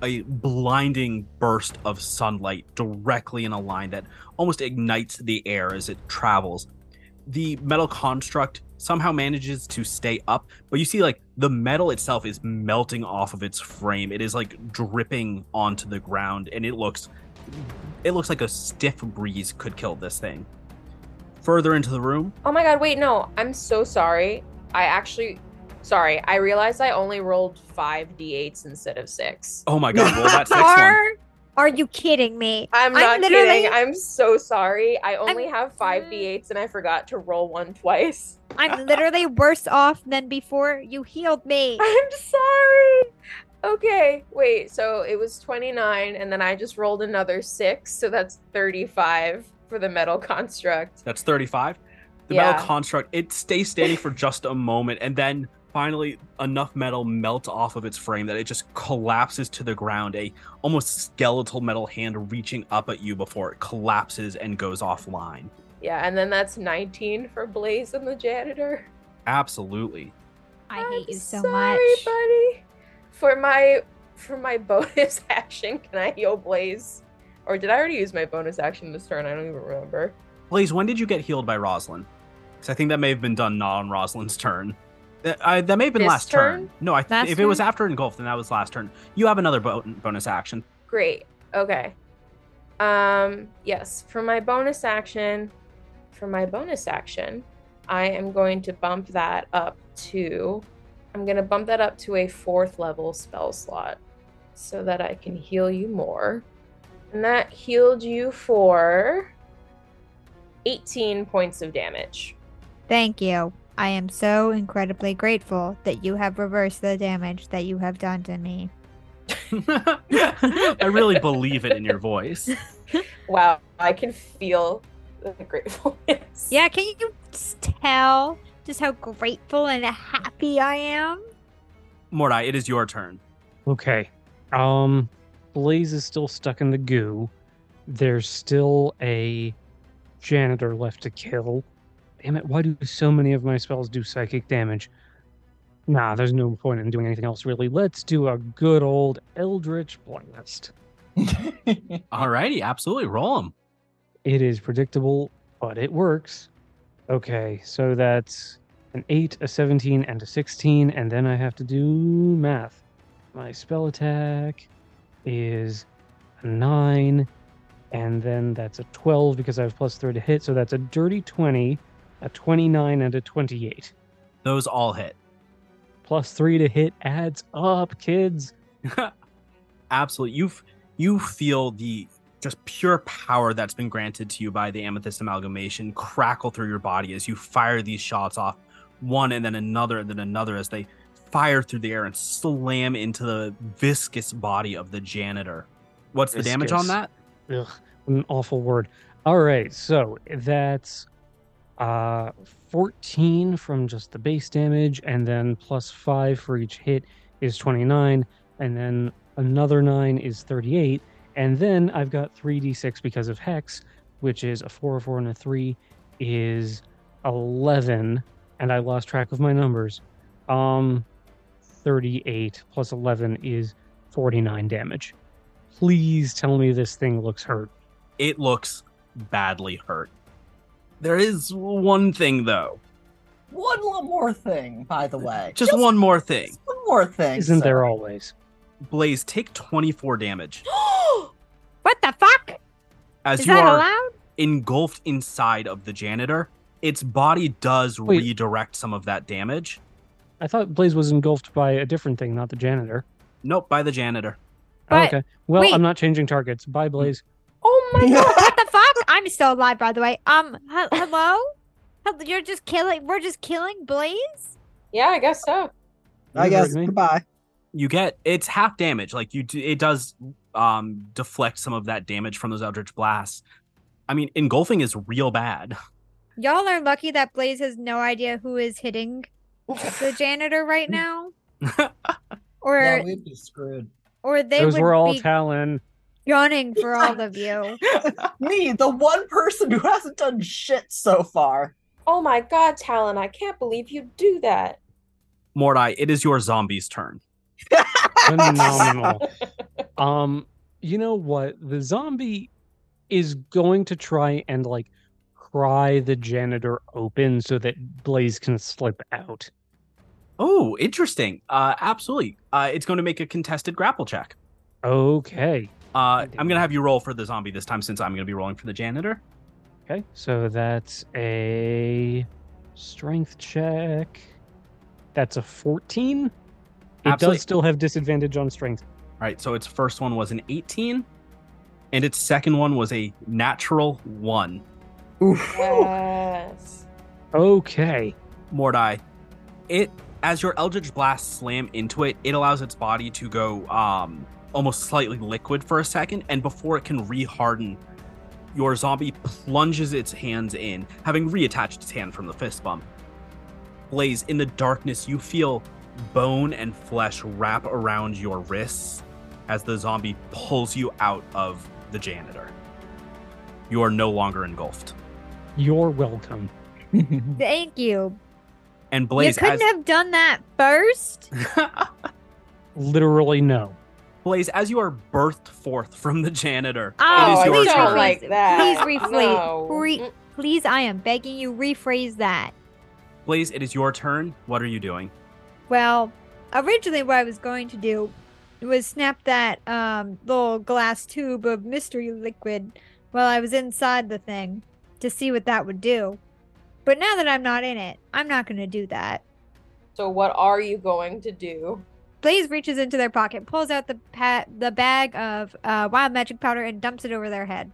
A: a blinding burst of sunlight directly in a line that almost ignites the air as it travels. The metal construct somehow manages to stay up, but you see like the metal itself is melting off of its frame. It is like dripping onto the ground, and it looks it looks like a stiff breeze could kill this thing. Further into the room.
D: Oh my god, wait, no. I'm so sorry. I actually sorry. I realized I only rolled five d eights instead of six.
A: Oh my god, roll that sixth one.
B: Are, are you kidding me?
D: I'm not
B: I'm literally-
D: kidding. I'm so sorry. I only
B: I'm-
D: have five d eights and I forgot to roll one twice.
B: I'm literally worse off than before you healed me.
D: I'm sorry. Okay, wait. So it was twenty-nine, and then I just rolled another six, so that's thirty-five for the metal construct.
A: That's thirty-five. The
D: Yeah.
A: metal construct, it stays standing for just a moment, and then finally enough metal melts off of its frame that it just collapses to the ground, a almost skeletal metal hand reaching up at you before it collapses and goes offline.
D: Yeah, and then that's nineteen for Blaze and the janitor.
A: Absolutely.
B: I hate you so
D: sorry,
B: much.
D: buddy. For my for my bonus action, can I heal Blaze? Or did I already use my bonus action this turn? I don't even remember.
A: Blaze, when did you get healed by Rosalind? Because I think that may have been done not on Rosalind's turn. That, I, that may have been
D: This
A: last
D: turn?
A: turn. No, I th-
B: Last
A: if it was
B: turn?
A: after Engulf, then that was last turn. You have another bo- bonus action.
D: Great. Okay. Um, yes, for my bonus action, for my bonus action, I am going to bump that up to I'm going to bump that up to a fourth level spell slot so that I can heal you more. And that healed you for eighteen points of damage.
B: Thank you. I am so incredibly grateful that you have reversed the damage that you have done to me.
A: I really believe it in your voice.
D: Wow, I can feel the gratefulness.
B: Yeah, can you just tell just how grateful and happy I am?
A: Mordai, it is your turn.
E: Okay. Um, Blaze is still stuck in the goo. There's still a janitor left to kill. Damn it, why do so many of my spells do psychic damage? Nah, there's no point in doing anything else, really. Let's do a good old Eldritch Blast.
A: Alrighty, absolutely. Roll them.
E: It is predictable, but it works. Okay, so that's an eight, a seventeen, and a sixteen, and then I have to do math. My spell attack is a nine, and then that's a twelve because I have plus three to hit, so that's a dirty twenty, a twenty-nine, and a twenty-eight.
A: Those all hit.
E: Plus three to hit adds up, kids.
A: Absolutely. You f- you feel the just pure power that's been granted to you by the Amethyst Amalgamation crackle through your body as you fire these shots off, one and then another and then another as they fire through the air and slam into the viscous body of the janitor. What's the damage on
E: Viscous.
A: that?
E: Ugh, what an awful word. All right, so that's uh, fourteen from just the base damage, and then plus five for each hit is twenty-nine, and then another nine is thirty-eight, and then I've got three d six because of Hex, which is a four, a four, and a three is eleven, and I lost track of my numbers. Um, thirty-eight plus eleven is forty-nine damage. Please tell me this thing looks hurt.
A: It looks badly hurt. There is one thing though.
C: One little more thing, by the way.
A: Just, one more thing.
C: just one more thing.
E: Isn't
C: sir.
E: there always?
A: Blaze, take twenty-four damage
B: What the fuck?
A: as
B: Is
A: you
B: that
A: are
B: allowed?
A: engulfed inside of the janitor. Its body does
E: Wait.
A: redirect some of that damage.
E: I thought Blaze was engulfed by a different thing, not the janitor.
A: Nope, by the janitor.
B: But-
E: okay. Well,
B: wait.
E: I'm not changing targets. Bye, Blaze.
D: Oh my god.
B: What the fuck? I'm still alive, by the way. Um, he- hello? Hel- You're just killing. We're just killing Blaze.
D: Yeah, I guess so.
H: I
E: You
H: guess
E: heard me.
H: goodbye.
A: You get it's half damage. Like you, do, it does um deflect some of that damage from those Eldritch blasts. I mean, engulfing is real bad.
B: Y'all are lucky that Blaze has no idea who is hitting the janitor right now, or
C: Yeah, we'd be screwed.
B: or they
E: Those
B: would
E: were all
B: be
E: Talon.
B: gunning for all of you.
C: Me, the one person who hasn't done shit so far.
D: Oh my god, Talon, I can't believe you do that.
A: Mordai, it is your zombie's turn.
E: Phenomenal. Um, you know what? The zombie is going to try and like pry the janitor open so that Blaze can slip out.
A: Oh, interesting. Uh, absolutely. Uh, it's going to make a contested grapple check.
E: Okay.
A: Uh, I'm going to have you roll for the zombie this time since I'm going to be rolling for the janitor.
E: Okay, so that's a strength check. That's a fourteen. It
A: Absolutely.
E: does still have disadvantage on strength.
A: All right, so its first one was an eighteen, and its second one was a natural one.
H: Oof.
D: Yes.
E: Okay.
A: Mordai, it as your Eldritch Blast slam into it, it allows its body to go um, almost slightly liquid for a second, and before it can re-harden, your zombie plunges its hands in, having reattached its hand from the fist bump. Blaze, in the darkness, you feel bone and flesh wrap around your wrists as the zombie pulls you out of the janitor. You are no longer engulfed.
E: You're welcome.
B: Thank you.
A: And Blaze,
B: you couldn't
A: as,
B: have done that first.
E: Literally no.
A: Blaze, as you are birthed forth from the janitor,
B: Oh,
A: it is your
B: please
A: turn.
D: don't
B: rephrase
D: like
B: it.
D: that.
B: Please rephrase.
D: No.
B: Re- please, I am begging you, rephrase that.
A: Blaze, it is your turn. What are you doing?
B: Well, originally what I was going to do was snap that um, little glass tube of mystery liquid while I was inside the thing to see what that would do. But now that I'm not in it, I'm not going to do that.
D: So what are you going to do?
B: Blaze reaches into their pocket, pulls out the pa- the bag of uh, wild magic powder, and dumps it over their head.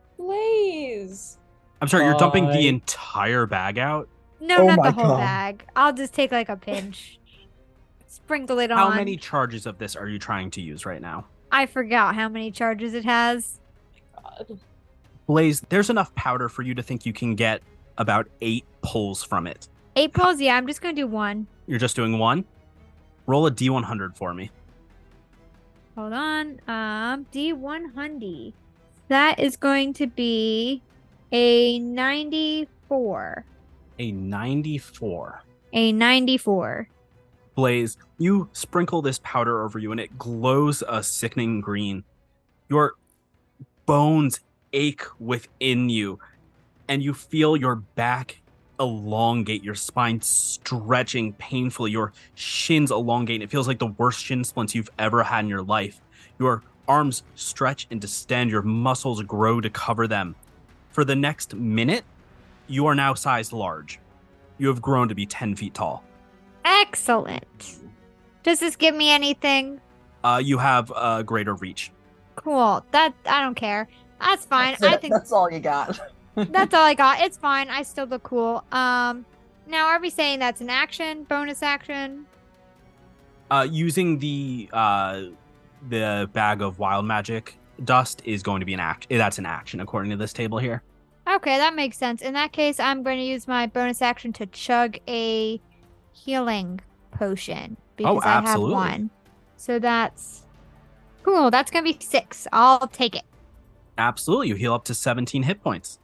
D: Blaze.
A: I'm sorry, you're dumping the
E: Bye.
A: entire bag out?
B: No,
H: Oh
B: not
H: my
B: the whole
H: God.
B: bag. I'll just take like a pinch. Sprinkle it
A: How
B: on.
A: many charges of this are you trying to use right now?
B: I forgot how many charges it has.
D: God.
A: Blaze, there's enough powder for you to think you can get about eight pulls from it.
B: Eight pulls? Yeah, I'm just going to do one.
A: You're just doing one? Roll a D one hundred for me.
B: Hold on. Um, D one hundred. That is going to be a ninety-four.
A: A ninety-four.
B: A ninety-four.
A: Blaze, you sprinkle this powder over you and it glows a sickening green. Your bones ache within you and you feel your back elongate, your spine stretching painfully, your shins elongate. It feels like the worst shin splints you've ever had in your life. Your arms stretch and distend, your muscles grow to cover them. For the next minute, you are now sized large. You have grown to be ten feet tall.
B: Excellent. Does this give me anything?
A: Uh, you have a greater reach.
B: Cool. That I don't care. That's fine.
C: That's,
B: I
C: it.
B: think
C: That's all you got.
B: that's all I got. It's fine. I still look cool. Um, now are we saying that's an action, bonus action?
A: Uh, using the uh, the bag of wild magic dust is going to be an act. That's an action according to this table here.
B: Okay, that makes sense. In that case, I'm going to use my bonus action to chug a healing potion because I have
A: absolutely.
B: one. So that's cool. That's going to be six. I'll take it.
A: Absolutely, you heal up to seventeen hit points.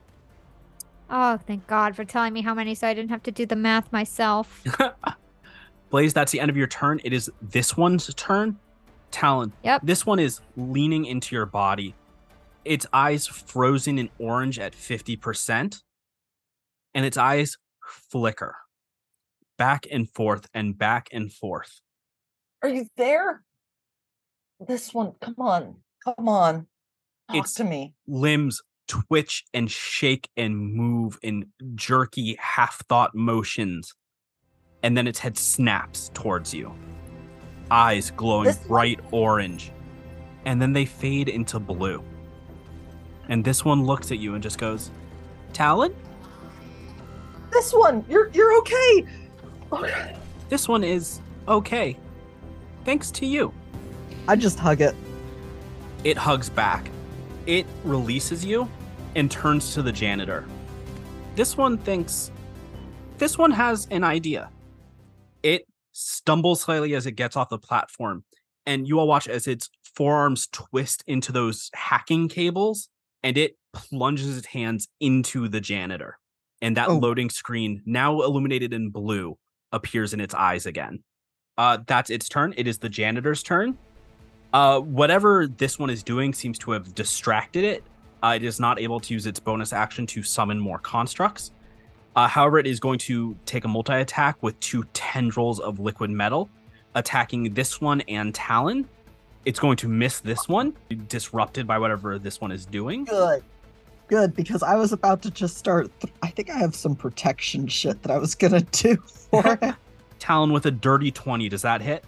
B: Oh, thank God for telling me how many so I didn't have to do the math myself.
A: Blaze, that's the end of your turn. It is this one's turn. Talon,
B: Yep.
A: this one is leaning into your body. Its eyes frozen in orange at fifty percent, and its eyes flicker back and forth and back and forth.
C: Are you there? This one, come on, come on. Talk
A: It's-
C: to me.
A: Limbs twitch and shake and move in jerky, half-thought motions, and then its head snaps towards you. Eyes glowing
C: This-
A: bright orange, and then they fade into blue. And this one looks at you and just goes, Talon?
C: This one, you're you're okay. Okay.
A: This one is okay. Thanks to you.
H: I just hug it.
A: It hugs back. It releases you and turns to the janitor. This one thinks, this one has an idea. It stumbles slightly as it gets off the platform, and you all watch as its forearms twist into those hacking cables, and it plunges its hands into the janitor. And that
H: Oh.
A: loading screen, now illuminated in blue, appears in its eyes again. Uh, that's its turn. It is the janitor's turn. Uh, whatever this one is doing seems to have distracted it. Uh, it is not able to use its bonus action to summon more constructs. Uh, however, it is going to take a multi-attack with two tendrils of liquid metal, attacking this one and Talon. It's going to miss this one, disrupted by whatever this one is doing.
F: Good. Good, because I was about to just start. Th- I think I have some protection shit that I was gonna do for it.
A: Talon with a dirty twenty. Does that hit?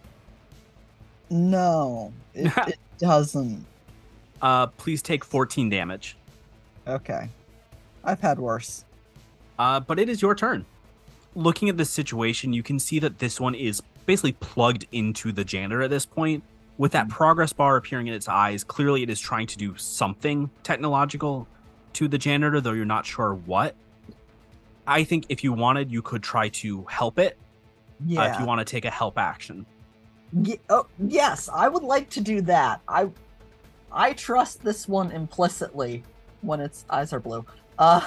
F: No, it, it doesn't.
A: Uh, please take fourteen damage.
F: Okay. I've had worse.
A: Uh, but it is your turn. Looking at this situation, you can see that this one is basically plugged into the janitor at this point. With that progress bar appearing in its eyes, clearly it is trying to do something technological to the janitor, though you're not sure what. I think if you wanted, you could try to help it.
F: Yeah.
A: Uh, if you want to take a help action.
F: Ye- oh, yes, I would like to do that. I I trust this one implicitly when its eyes are blue. Uh,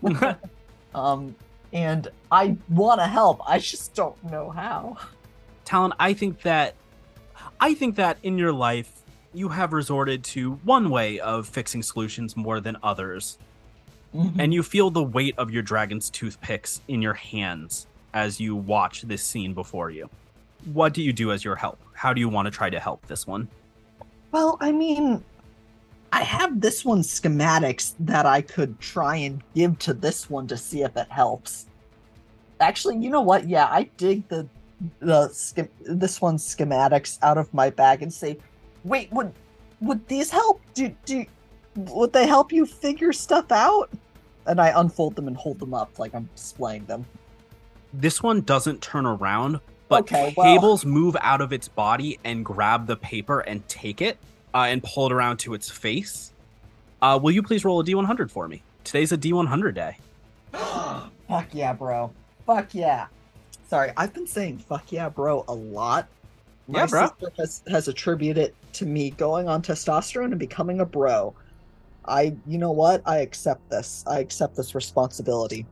F: um, and I want to help. I just don't know how.
A: Talon, I think that I think that in your life you have resorted to one way of fixing solutions more than others.
F: Mhm.
A: And you feel the weight of your dragon's toothpicks in your hands as you watch this scene before you. What do you do as your help? How do you want to try to help this one?
F: Well, I mean, I have this one's schematics that I could try and give to this one to see if it helps. Actually, you know what? Yeah, I dig the the schem- this one's schematics out of my bag and say, "Wait, would would these help? Do do would they help you figure stuff out?" And I unfold them and hold them up like I'm displaying them.
A: This one doesn't turn around, but
F: Okay, well-
A: cables move out of its body and grab the paper and take it uh, and pull it around to its face. Uh, will you please roll a D one hundred for me? Today's a D one hundred day.
F: Fuck yeah, bro. Fuck yeah. Sorry, I've been saying fuck yeah, bro, a lot. My
A: Yeah, bro.
F: sister has, has attributed it to me going on testosterone and becoming a bro. I, you know what? I accept this. I accept this responsibility.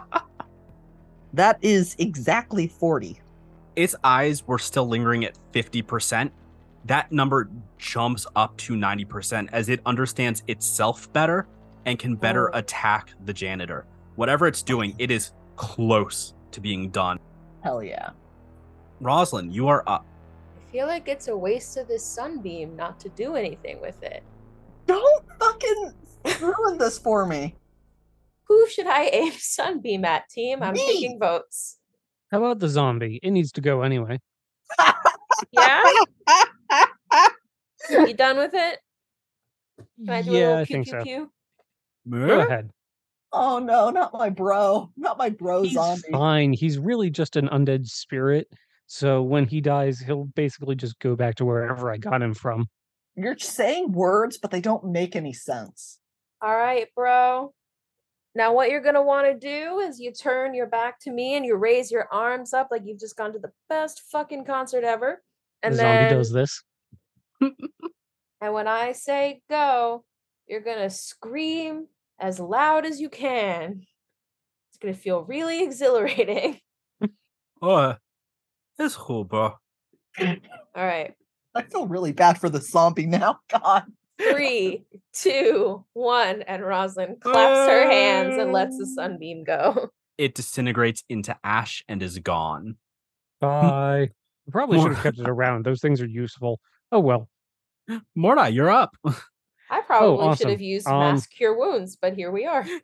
F: That is exactly forty.
A: Its eyes were still lingering at fifty percent. That number jumps up to ninety percent as it understands itself better and can better
D: Oh.
A: attack the janitor. Whatever it's doing, it is close to being done.
F: Hell yeah.
A: Rosalind, you are up.
D: I feel like it's a waste of this sunbeam not to do anything with it.
F: Don't fucking ruin this for me.
D: Who should I aim sunbeam at, team? I'm
F: Me.
D: taking votes.
E: How about the zombie? It needs to go anyway.
D: Yeah? You done with it? Can I do a
E: Yeah,
D: little
E: I
D: pew
E: think
D: pew
E: so.
D: pew?
E: Go ahead.
F: Oh no, not my bro. Not my bro
E: He's
F: zombie.
E: fine. He's really just an undead spirit. So when he dies, he'll basically just go back to wherever I got him from.
F: You're saying words, but they don't make any sense.
D: All right, bro. Now, what you're going to want to do is you turn your back to me and you raise your arms up like you've just gone to the best fucking concert ever. And
E: the
D: then,
E: zombie does this.
D: and when I say go, you're going to scream as loud as you can. It's going to feel really exhilarating.
A: Oh, it's cool, bro.
D: All right.
F: I feel really bad for the zombie now. God.
D: Three, two, one, and Rosalind claps her hands and lets the sunbeam go.
A: It disintegrates into ash and is gone.
E: Bye. I probably should have kept it around. Those things are useful. Oh well.
A: Morda, you're up.
D: I probably should
E: awesome.
D: have used
E: Um,
D: mass cure wounds, but here we are.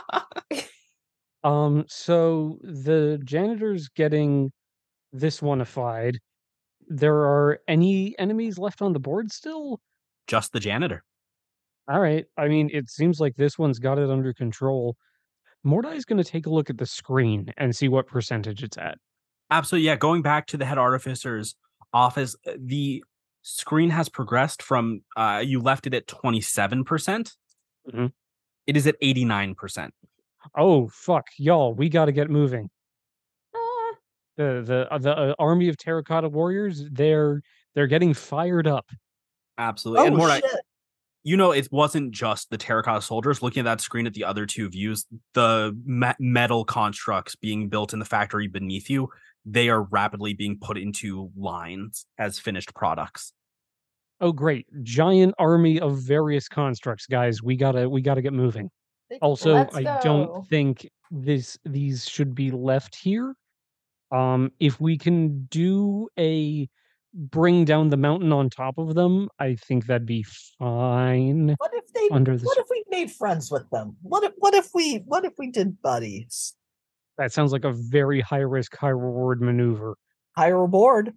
E: Um, so the janitor's getting this one-ified. There are any enemies left on the board still?
A: Just the janitor.
E: All right. I mean, it seems like this one's got it under control. Mordai's going to take a look at the screen and see what percentage it's at.
A: Absolutely, yeah. Going back to the head artificer's office, uh, the screen has progressed from uh, you left it at twenty-seven percent.
E: Mhm.
A: It is at eighty-nine percent.
E: Oh, fuck. Y'all, we got to get moving.
D: Ah,
E: The the uh, the uh, army of terracotta warriors, they're they're getting fired up.
A: Absolutely. and
F: Oh
A: Morda,
F: shit.
A: you know, it wasn't just the terracotta soldiers. Looking at that screen at the other two views, the me- metal constructs being built in the factory beneath you, they are rapidly being put into lines as finished products.
E: Oh, great! Giant army of various constructs, guys. We gotta we gotta get moving. Also,
D: Let's
E: I
D: go.
E: don't think this these should be left here. Um, if we can do a bring down the mountain on top of them, I think that'd be fine.
H: What if they?
E: Under the
H: What
E: sur-
H: if we made friends with them? What if? What if we? What if we did buddies?
E: That sounds like a very high risk, high reward maneuver.
H: High reward.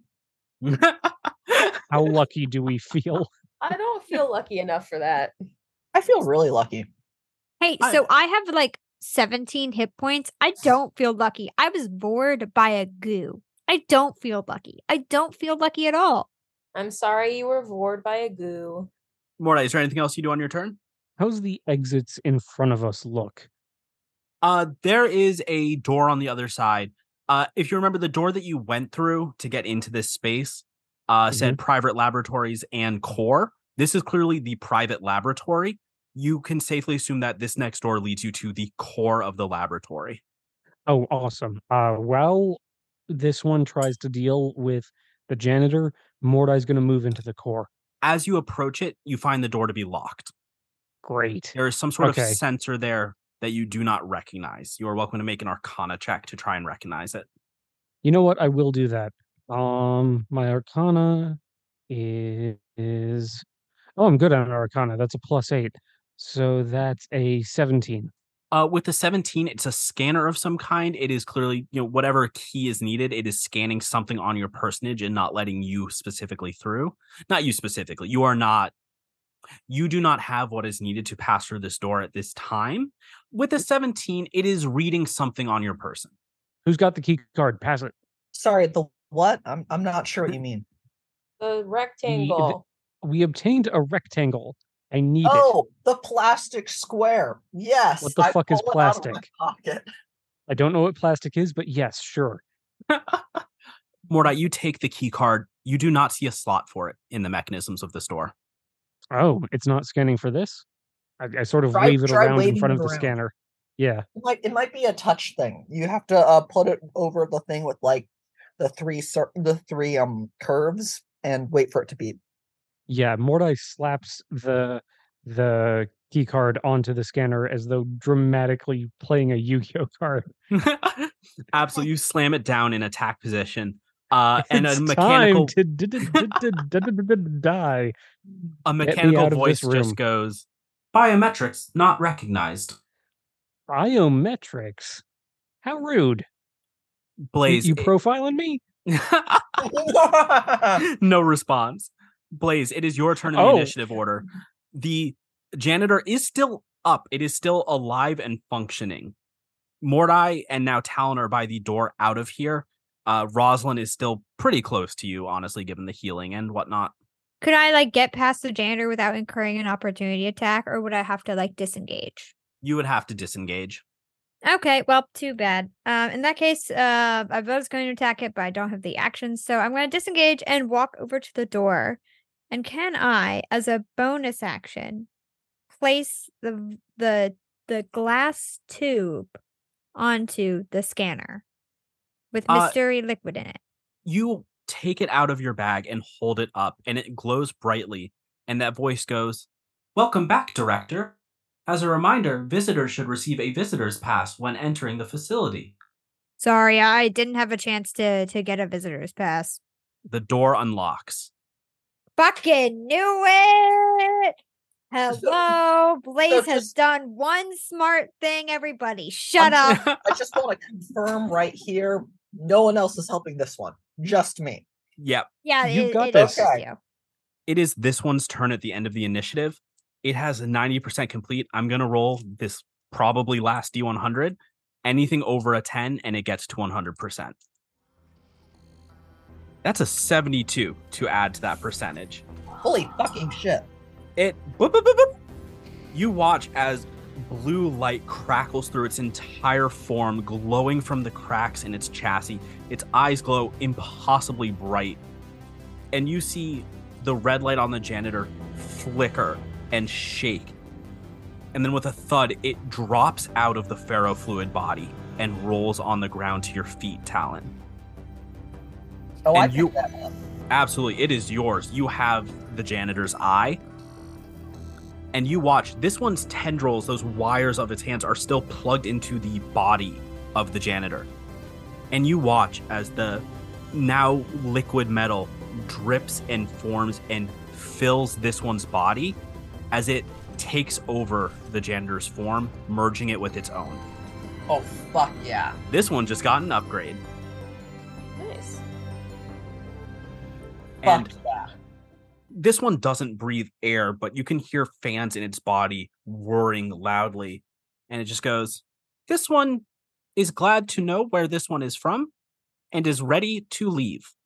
E: How lucky do we feel?
D: I don't feel lucky enough for that.
H: I feel really lucky.
B: Hey,
A: I-
B: so I have like seventeen hit points. I don't feel lucky. I was bored by a goo. I don't feel lucky. I don't feel lucky at all.
D: I'm sorry you were bored by a goo.
A: Mordai, is there anything else you do on your turn?
E: How's the exits in front of us look?
A: Uh, there is a door on the other side. Uh, if you remember, the door that you went through to get into this space uh, said private laboratories and core. This is clearly the private laboratory. You can safely assume that this next door leads you to the core of the laboratory.
E: Oh, awesome. Uh, while this one tries to deal with the janitor, Mordai's going to move into the core.
A: As you approach it, you find the door to be locked.
E: Great.
A: There is some sort
E: Okay.
A: of sensor there that you do not recognize. You are welcome to make an Arcana check to try and recognize it.
E: You know what? I will do that. Um, my Arcana is, is oh, I'm good on Arcana. That's a plus eight, so that's a seventeen.
A: Uh, with the seventeen, it's a scanner of some kind. It is clearly, you know, whatever key is needed, it is scanning something on your personage and not letting you specifically through. Not you specifically. You are not, you do not have what is needed to pass through this door at this time. With the seventeen, it is reading something on your person.
E: Who's got the key card? Pass it.
H: Sorry, the what? I'm I'm not sure what you mean.
D: The rectangle.
E: We obtained a rectangle. I need it.
H: Oh, the plastic square. Yes.
E: What the
H: I
E: fuck is
H: pull it out of my
E: plastic?
H: pocket.
E: I don't know what plastic is, but yes, sure.
A: Mordai, you take the key card. You do not see a slot for it in the mechanisms of this door.
E: Oh, it's not scanning for this? I, I sort of
H: Try-
E: wave it
H: try
E: around in
H: waving
E: front
H: it
E: of the
H: around.
E: scanner. Yeah.
H: It might it might be a touch thing. You have to uh, put it over the thing with like the three cir- the three um curves and wait for it to beep.
E: Yeah, Mordai slaps the the key card onto the scanner as though dramatically playing a Yu-Gi-Oh card.
A: Absolutely. You slam it down in attack position. Uh, and
E: It's
A: a mechanical
E: time to d- d- d- d- d- d- d- die.
A: a
E: me
A: mechanical
E: out of
A: voice
E: this room.
A: just goes,
G: Biometrics not recognized.
E: Biometrics. How rude. You,
A: Blaze.
E: you profiling me?
A: No response. Blaze, it is your turn in the
E: Oh.
A: initiative order. The janitor is still up. It is still alive and functioning. Mordai and now Talon are by the door out of here. Uh, Rosalind is still pretty close to you, honestly, given the healing and whatnot.
B: Could I like get past the janitor without incurring an opportunity attack, or would I have to like disengage?
A: You would have to disengage.
B: Okay, well, too bad. Um, in that case, uh, I was going to attack it, but I don't have the action, so I'm going to disengage and walk over to the door. And can I, as a bonus action, place the the the glass tube onto the scanner with
A: Uh,
B: mystery liquid in it?
A: You take it out of your bag and hold it up, and it glows brightly. And that voice goes,
G: Welcome back, Director. As a reminder, visitors should receive a visitor's pass when entering the facility.
B: Sorry, I didn't have a chance to to get a visitor's pass.
A: the door unlocks.
B: Fucking knew it! Hello, Blaze
H: so
B: has
H: just-
B: done one smart thing. Everybody, shut
H: I'm
B: up.
H: I just want to confirm right here. No one else is helping this one. Just me.
A: Yep.
B: Yeah,
E: You've
B: it,
E: got
B: it is
H: this.
B: just
H: Okay.
B: you.
A: It is this one's turn at the end of the initiative. It has a ninety percent complete. I'm going to roll this probably last D one hundred. Anything over a ten, and it gets to one hundred percent. That's a seventy-two to add to that percentage.
H: Holy fucking shit.
A: It boop, boop, boop, boop. You watch as blue light crackles through its entire form, glowing from the cracks in its chassis. Its eyes glow impossibly bright. And you see the red light on the janitor flicker and shake. And then with a thud, it drops out of the ferrofluid body and rolls on the ground to your feet, Talon.
H: Oh, I
A: And you-
H: picked that up.
A: Absolutely, it is yours. You have the janitor's eye. And you watch, this one's tendrils, those wires of its hands are still plugged into the body of the janitor. And you watch as the now liquid metal drips and forms and fills this one's body as it takes over the janitor's form, merging it with its own.
C: Oh, fuck yeah.
A: This one just got an upgrade.
D: Nice.
A: And
C: Fuck yeah.
A: this one doesn't breathe air, but you can hear fans in its body whirring loudly. And it just goes, this one is glad to know where this one is from and is ready to leave.